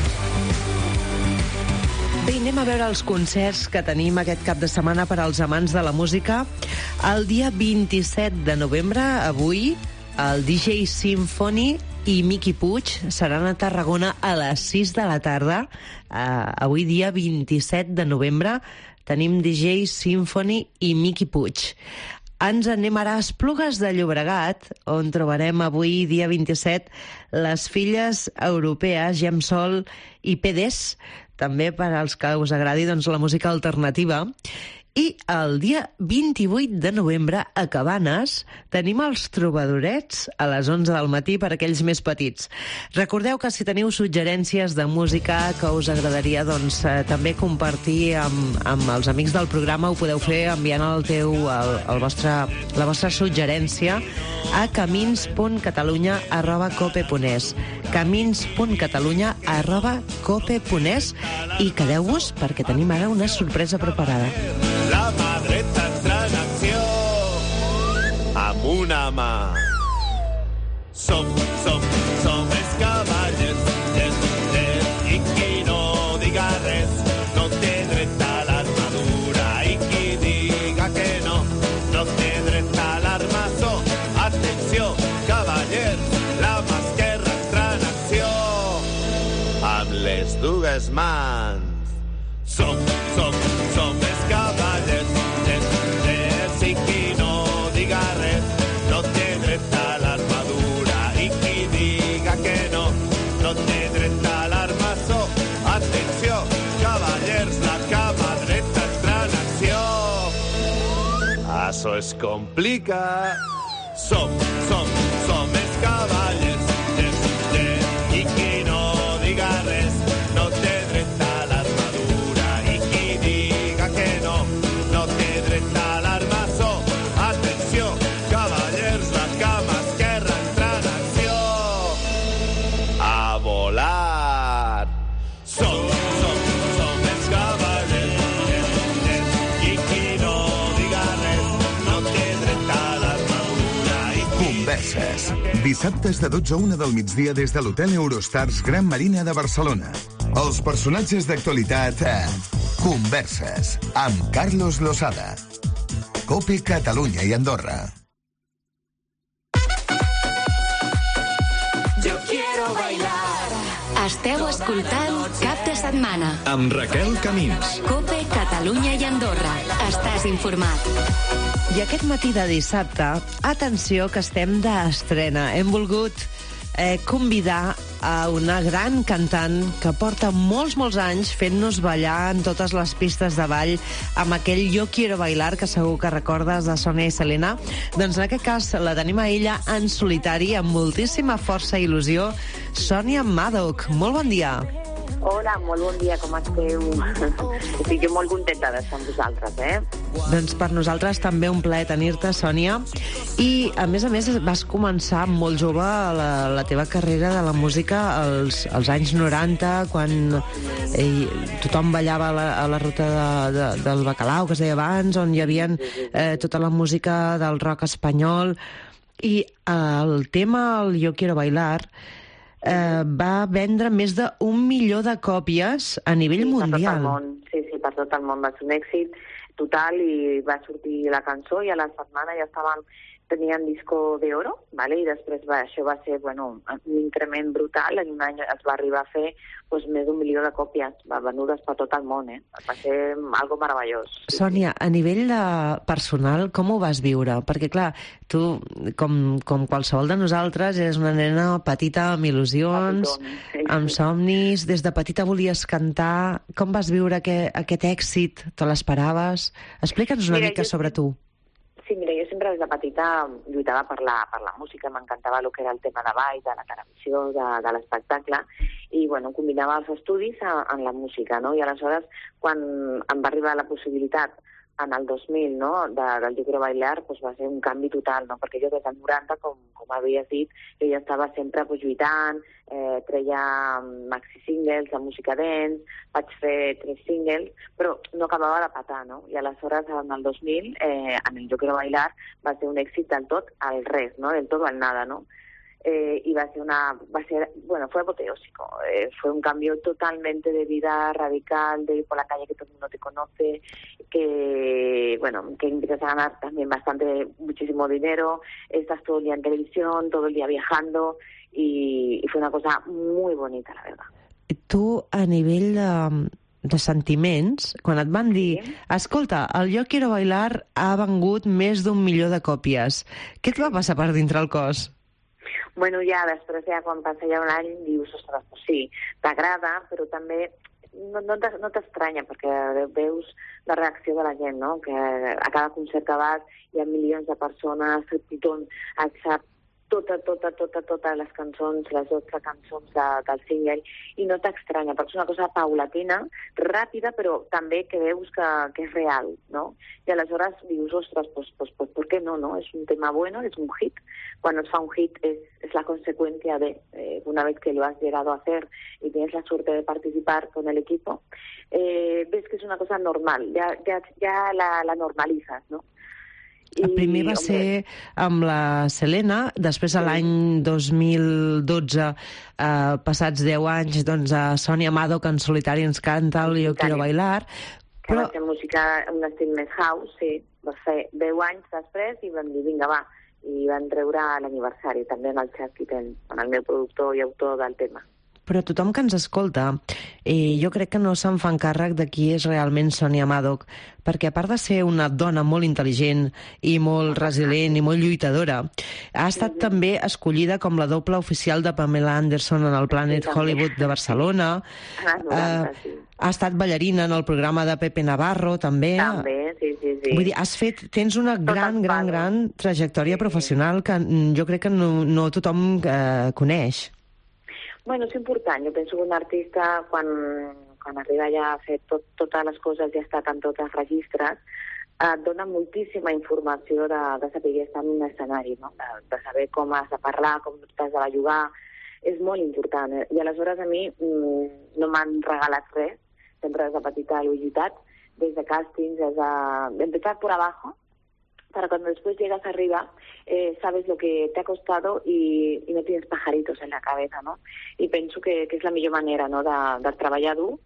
Bé, anem a veure els concerts que tenim aquest cap de setmana per als amants de la música. El dia vint-i-set de novembre, avui, el D J Symphony i Miqui Puig seran a Tarragona a les sis de la tarda. Uh, avui, dia vint-i-set de novembre, tenim D J Symphony i Miqui Puig. Ens anem ara a Esplugues de Llobregat, on trobarem avui, dia vint-i-set, les filles europees Gemsol i P D E S, també per als que us agradi doncs, la música alternativa. I el dia vint-i-vuit de novembre, a Cabanes, tenim els Trobadorets a les onze del matí per aquells més petits. Recordeu que si teniu suggerències de música que us agradaria doncs, eh, també compartir amb, amb els amics del programa, ho podeu fer enviant el teu, el, el vostre, la vostra suggerència a camins punt catalunya arroba cope punt es camins punt catalunya arroba cope punt es i quedeu-vos perquè tenim ara una sorpresa preparada. La mà dreta entra en acció amb una mà. Som, som, som els cavallers del poder i qui no diga res no té dret a l'armadura i qui diga que no, no té dret a l'armaçó. Atenció, cavallers, la mà esquerra entra en acció amb les dues mans. Som, som, som els cavallers del poder i qui no diga res no té dret a l'armadura i qui diga que no, no té dret a l'armaçó. Atenció, cavallers, la cama dreta entra en acció. Això es complica. Som, som, som els cavallers del poder i qui no diga res no té dret a l'armadura i qui diga que no, no té dret a l'armaçó. Atenció, cavallers, la cama esquerra entra en acció. A volar. Som, som, som els cavallers del poder i qui no diga res no té dret a l'armadura i qui... Converses. Dissabtes de dotze a una del migdia des de l'Hotel Eurostars Gran Marina de Barcelona. Els personatges d'actualitat a Converses amb Carlos Losada. Cope Catalunya i Andorra. Yo quiero bailar. Esteu escoltant Cap de Setmana. Amb Raquel Camins. Cope Catalunya i Andorra. Estàs informat. I aquest matí de dissabte, atenció que estem d'estrena. Hem volgut eh, convidar a una gran cantant que porta molts, molts anys fent-nos ballar en totes les pistes de ball amb aquell Yo Quiero Bailar, que segur que recordes, de Sonia i Selena. Doncs en aquest cas la tenim a ella en solitari, amb moltíssima força i il·lusió, Sònia Maddock. Molt bon dia. Hola, molt bon dia, com esteu? Estic molt contenta d'estar amb vosaltres, eh? Doncs per nosaltres també un plaer tenir-te, Sònia. I, a més a més, vas començar molt jove la, la teva carrera de la música als, als anys noranta, quan eh, tothom ballava a la, a la ruta de, de, del Bacalao, que es deia abans, on hi havia eh, tota la música del rock espanyol. I eh, el tema, el Yo Quiero Bailar, Eh, va vendre més d'un milió de còpies a nivell sí, mundial. Per tot el món. Sí, sí, per tot el món. Va ser un èxit total i va sortir la cançó i a la setmana ja estaven tenien disco de oro, ¿vale? I després va, això va ser bueno, un increment brutal. En un any es va arribar a fer pues, més d'un milió de còpies va, venudes per tot el món. Eh? Va ser algo meravellós. Sònia, a nivell de personal, com ho vas viure? Perquè, clar, tu, com, com qualsevol de nosaltres, eres una nena petita amb il·lusions, sí. amb somnis. Des de petita volies cantar. Com vas viure aquest, aquest èxit? Te l'esperaves? Explica'ns una Mira, mica jo... sobre tu. Sí, mira, jo sempre des de petita lluitava per la, per la música, m'encantava el que era el tema de ball, de la televisió, de, de l'espectacle, i bueno, combinava els estudis a, en la música, no? I aleshores, quan em va arribar la possibilitat en el dos mil, no?, de, del Yo Quiero Bailar, pues va ser un canvi total, no?, perquè jo des del noranta, com, com havies dit, jo ja estava sempre pues, lluitant, eh, treia maxi singles de música dance, vaig fer tres singles, però no acabava de patar, no?, i aleshores en el dos mil, eh, en el Yo Quiero Bailar, va ser un èxit del tot al res, no?, del tot al nada, no?, Eh, y va a ser una, va a ser, bueno, fue apoteósico, eh, fue un cambio totalmente de vida radical, de ir por la calle que todo el mundo te conoce, que, bueno, que empiezas a ganar también bastante, muchísimo dinero, estás todo el día en televisión, todo el día viajando, y, y fue una cosa muy bonita, la verdad. Tu, a nivell de, de sentiments, quan et van dir, sí. escolta, el Yo Quiero Bailar ha vengut més d'un milió de còpies, què et va passar per dintre el cos? Bueno, ja després, ja quan passa ja un any, dius, ostres, pues sí, t'agrada, però també no, no, no t'estranya, perquè veus la reacció de la gent, no? Que a cada concert que vas hi ha milions de persones, tothom sap tota, tota, tota, totes les cançons, les dotze cançons de, del single, i no t'estranya, perquè és una cosa paulatina, ràpida, però també que veus que, que és real, no? I aleshores dius, ostres, pues, pues, pues, ¿por qué no, no? Es un tema bueno, es un hit. Cuando es un hit es, es la consecuencia de, eh, una vez que lo has llegado a hacer y tienes la suerte de participar con el equipo, eh, ves que es una cosa normal, ya, ya, ya la, la normalizas, ¿no? El primer va ser amb la Selena, després a l'any dos mil dotze, eh, passats deu anys, doncs a Sonia Amado, que en solitari ens canta el Yo Quiero Bailar. Que va ser música, un estil més house, sí. Va fer deu anys després i vam dir, vinga, va, i van treure l'aniversari, també amb el Chad Kitten, amb el meu productor i autor del tema. Però tothom que ens escolta, eh, jo crec que no se'n fan càrrec de qui és realment Sonia Amado, perquè a part de ser una dona molt intel·ligent i molt resilient i molt lluitadora, ha estat també escollida com la doble oficial de Pamela Anderson en el Planet Hollywood de Barcelona, eh, ha estat ballarina en el programa de Pepe Navarro, també. També, sí, sí, sí. Vull dir, has fet, tens una gran, gran, gran trajectòria professional que jo crec que no, no tothom eh, coneix. Bueno, és important. Jo penso que un artista, quan, quan arriba ja a fer tot, totes les coses, ja ha estat en tots els registres, et dona moltíssima informació de, de saber estar en un escenari, no? de, de saber com has de parlar, com t'has de jugar. És molt important. Eh? I aleshores a mi mm, no m'han regalat res. Sempre des de petita l'he lluitat, des de càstings, des de... empezar por abajo, para cuando después llegas arriba, eh, sabes lo que te ha costado y, y no tienes pajaritos en la cabeza, ¿no? I penso que, que és la millor manera, no?, de, de treballar dur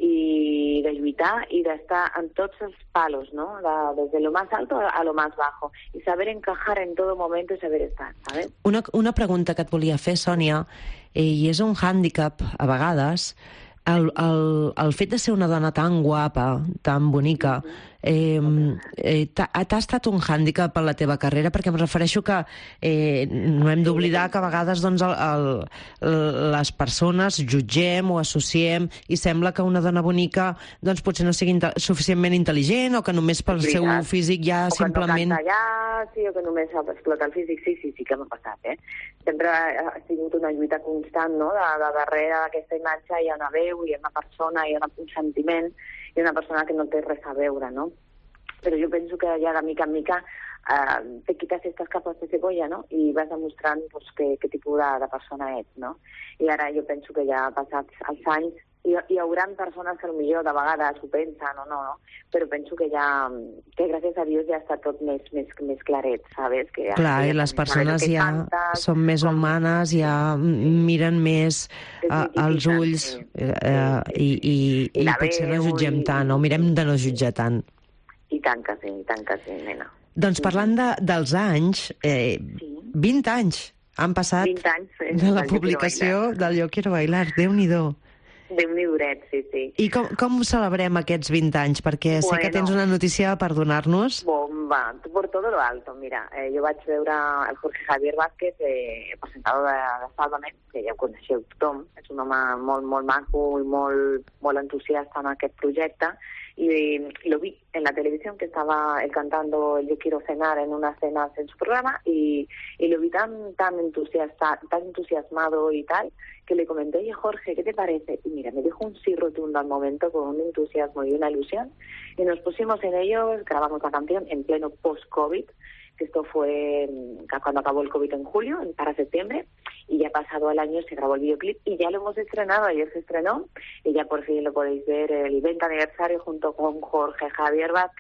i de lluitar i d'estar en tots els palos, ¿no?, de, desde lo más alto a lo más bajo, y saber encajar en todo momento y saber estar, ¿sabes? Una, una pregunta que et volia fer, Sònia, eh, i és un hàndicap, a vegades, el, el, el fet de ser una dona tan guapa, tan bonica, eh, eh, t'ha, t'ha estat un hàndicap en la teva carrera? Perquè em refereixo que eh, no hem d'oblidar que a vegades doncs, el, el, les persones jutgem o associem i sembla que una dona bonica doncs, potser no sigui inte- suficientment intel·ligent o que només pel seu físic ja o simplement... O que no canta ja, sí, o que només explota el físic, sí, sí, sí que m'ha passat, eh? Sempre ha sigut una lluita constant, no?, de, de darrere d'aquesta imatge hi ha una veu, hi ha una persona, hi ha un sentiment, hi ha una persona que no té res a veure, no? Però jo penso que ja de mica en mica eh, te quitas estas capas de cebolla, no?, i vas demostrant pues, que, que tipus de, de persona ets, no? I ara jo penso que ja passats els anys hi, hi haurà persones que potser de vegades ho pensen o no, no, però penso que ja, que gràcies a Dios ja està tot més, més, més claret, ¿sabes? Que ja, Clar, i les persones ja cantes, són més humanes, ja miren més uh, als ulls eh, uh, i, i, i, i potser no jutgem tant, o mirem de no jutjar tant. I tant que sí, i tant que sí, nena. Doncs parlant de, dels anys, eh, sí. vint anys han passat vint anys, sí, de la publicació del Yo Quiero Bailar. Déu-n'hi-do. Déu-n'hi-doret, sí, sí. I com, com celebrem aquests vint anys? Perquè bueno, sé que tens una notícia per donar-nos. Bomba, por todo lo alto. Mira, eh, jo vaig veure el Jorge Javier Vázquez, eh, presentador de, de Sálvame, que ja ho coneixeu tothom. És un home molt, molt maco i molt, molt entusiasta en aquest projecte. Y, y lo vi en la televisión que estaba él cantando el Yo Quiero Cenar en unas cenas en su programa y, y lo vi tan tan entusiasta, tan entusiasmado y tal, que le comenté, oye Jorge, ¿qué te parece? Y mira, me dijo un sí rotundo al momento con un entusiasmo y una ilusión y nos pusimos en ello, grabamos la canción en pleno post-COVID, que esto fue cuando acabó el COVID en julio, para septiembre, y ya pasado el año se grabó el videoclip y ya lo hemos estrenado, ayer se estrenó y ya por fin lo podéis ver el veinte aniversario junto con Jorge Javier Vázquez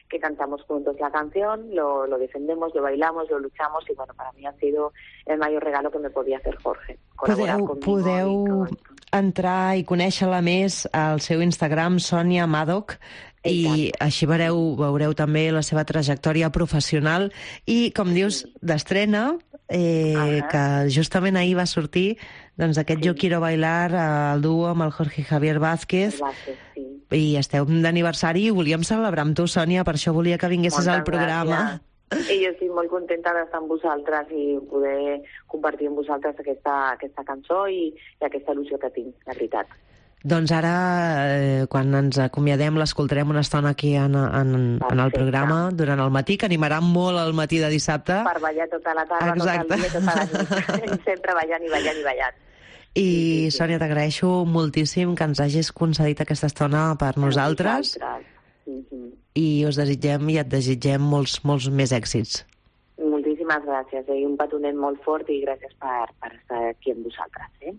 que cantamos juntos la canción, lo, lo defendemos, lo bailamos, lo luchamos y bueno, para mí ha sido el mayor regalo que me podía hacer Jorge. Podeu, podeu entrar i conèixer-la més al seu Instagram, Sònia Maddock, i així veureu, veureu també la seva trajectòria professional i, com dius, d'estrena, eh, uh-huh. que justament ahir va sortir doncs, aquest sí. Yo Quiero Bailar, el duo amb el Jorge Javier Vázquez, Vázquez sí. i esteu d'aniversari i volíem celebrar amb tu, Sònia, per això volia que vinguessis Moltes al programa. Gràcies. I jo estic molt contenta d'estar amb vosaltres i poder compartir amb vosaltres aquesta, aquesta cançó i, i aquesta il·lusió que tinc, la veritat. Doncs ara, eh, quan ens acomiadem, l'escoltarem una estona aquí en, en, en el programa durant el matí, que animarà molt el matí de dissabte. Per ballar tota la tarda, Exacte. Tot el dia, tota la nit. Sempre ballant i ballant i ballant. I, sí, sí, sí. Sònia, t'agraeixo moltíssim que ens hagis concedit aquesta estona per nosaltres. nosaltres. Mm-hmm. I us desitgem i et desitgem molts, molts més èxits. Moltíssimes gràcies, eh? Un petonet molt fort i gràcies per, per estar aquí amb vosaltres. Eh?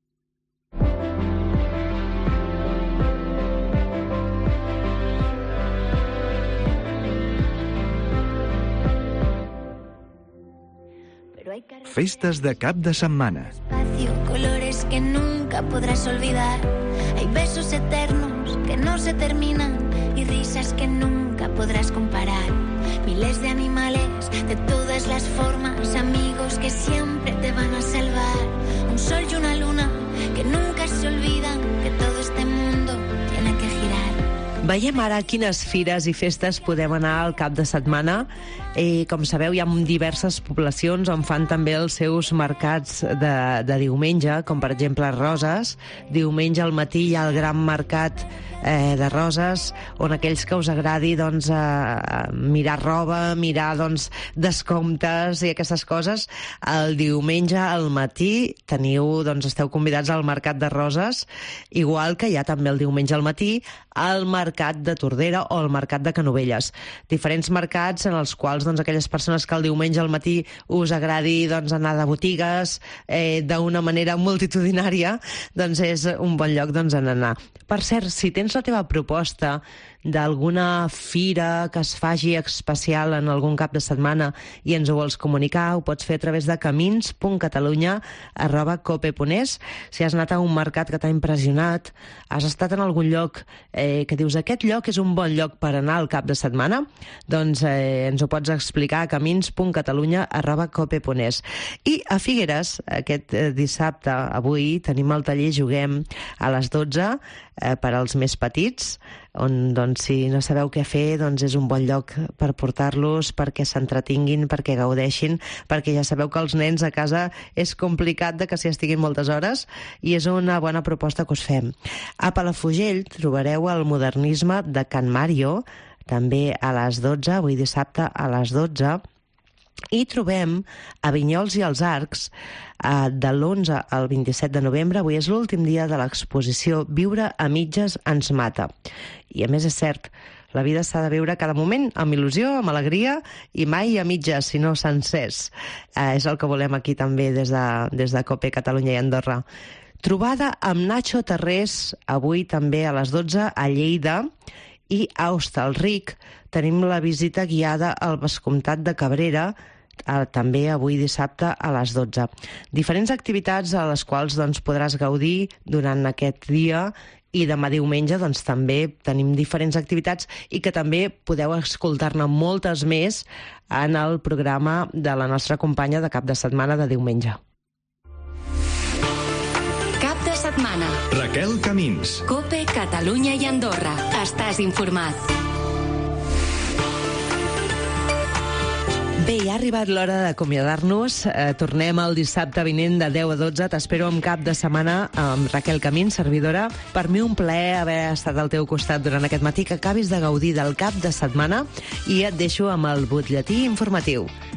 Festes de cap de setmana. Espacio, colores que nunca podrás olvidar. Hay besos eternos que no se terminan y risas que nunca podrás comparar. Miles de animales de todas las formas, amigos que siempre te van a salvar. Un sol y una luna que nunca se olvidan que todo este mundo tiene que girar. Veiem ara quines fires i festes podem anar al cap de setmana. Eh, com sabeu, hi ha diverses poblacions on fan també els seus mercats de, de diumenge, com per exemple Roses. Diumenge al matí hi ha el gran mercat eh, de Roses, on aquells que us agradi doncs, eh, mirar roba, mirar doncs, descomptes i aquestes coses, el diumenge al matí teniu, doncs, esteu convidats al mercat de Roses, igual que hi ha també el diumenge al matí al mercat de Tordera o al mercat de Canovelles. Diferents mercats en els quals doncs, aquelles persones que el diumenge al matí us agradi doncs, anar de botigues eh, d'una manera multitudinària, doncs és un bon lloc doncs, en anar. Per cert, si tens la teva proposta d'alguna fira que es faci especial en algun cap de setmana i ens ho vols comunicar, ho pots fer a través de camins punt catalunya arroba cope punt es. Si has anat a un mercat que t'ha impressionat, has estat en algun lloc eh, que dius aquest lloc és un bon lloc per anar al cap de setmana, doncs eh, ens ho pots explicar a camins punt catalunya arroba cope punt es. I a Figueres, aquest eh, dissabte, avui, tenim el taller Juguem a les dotze eh, per als més petits, on doncs, si no sabeu què fer, doncs és un bon lloc per portar-los, perquè s'entretinguin, perquè gaudeixin, perquè ja sabeu que els nens a casa és complicat de que s'hi estiguin moltes hores i és una bona proposta que us fem. A Palafrugell trobareu el modernisme de Can Mario, també a les dotze, avui dissabte a les dotze, i trobem a Vinyols i els Arcs eh, de l'onze al vint-i-set de novembre. Avui és l'últim dia de l'exposició Viure a mitges ens mata. I a més és cert, la vida s'ha de viure cada moment amb il·lusió, amb alegria i mai a mitges, sinó sencers. Eh, és el que volem aquí també des de, des de Cope Catalunya i Andorra. Trobada amb Nacho Tarrés, avui també a les dotze a Lleida, i a Hostalric tenim la visita guiada al Vescomtat de Cabrera, eh, també avui dissabte a les dotze. Diferents activitats a les quals doncs, podràs gaudir durant aquest dia i demà diumenge doncs, també tenim diferents activitats i que també podeu escoltar-ne moltes més en el programa de la nostra companya de cap de setmana de diumenge. Cap de setmana. Raquel Camins. Cope Catalunya i Andorra. Estàs informat. Bé, ja ha arribat l'hora d'acomiadar-nos. Eh, tornem el dissabte vinent de deu a dotze. T'espero amb cap de setmana amb Raquel Camins, servidora. Per mi un plaer haver estat al teu costat durant aquest matí, que acabis de gaudir del cap de setmana i et deixo amb el butlletí informatiu.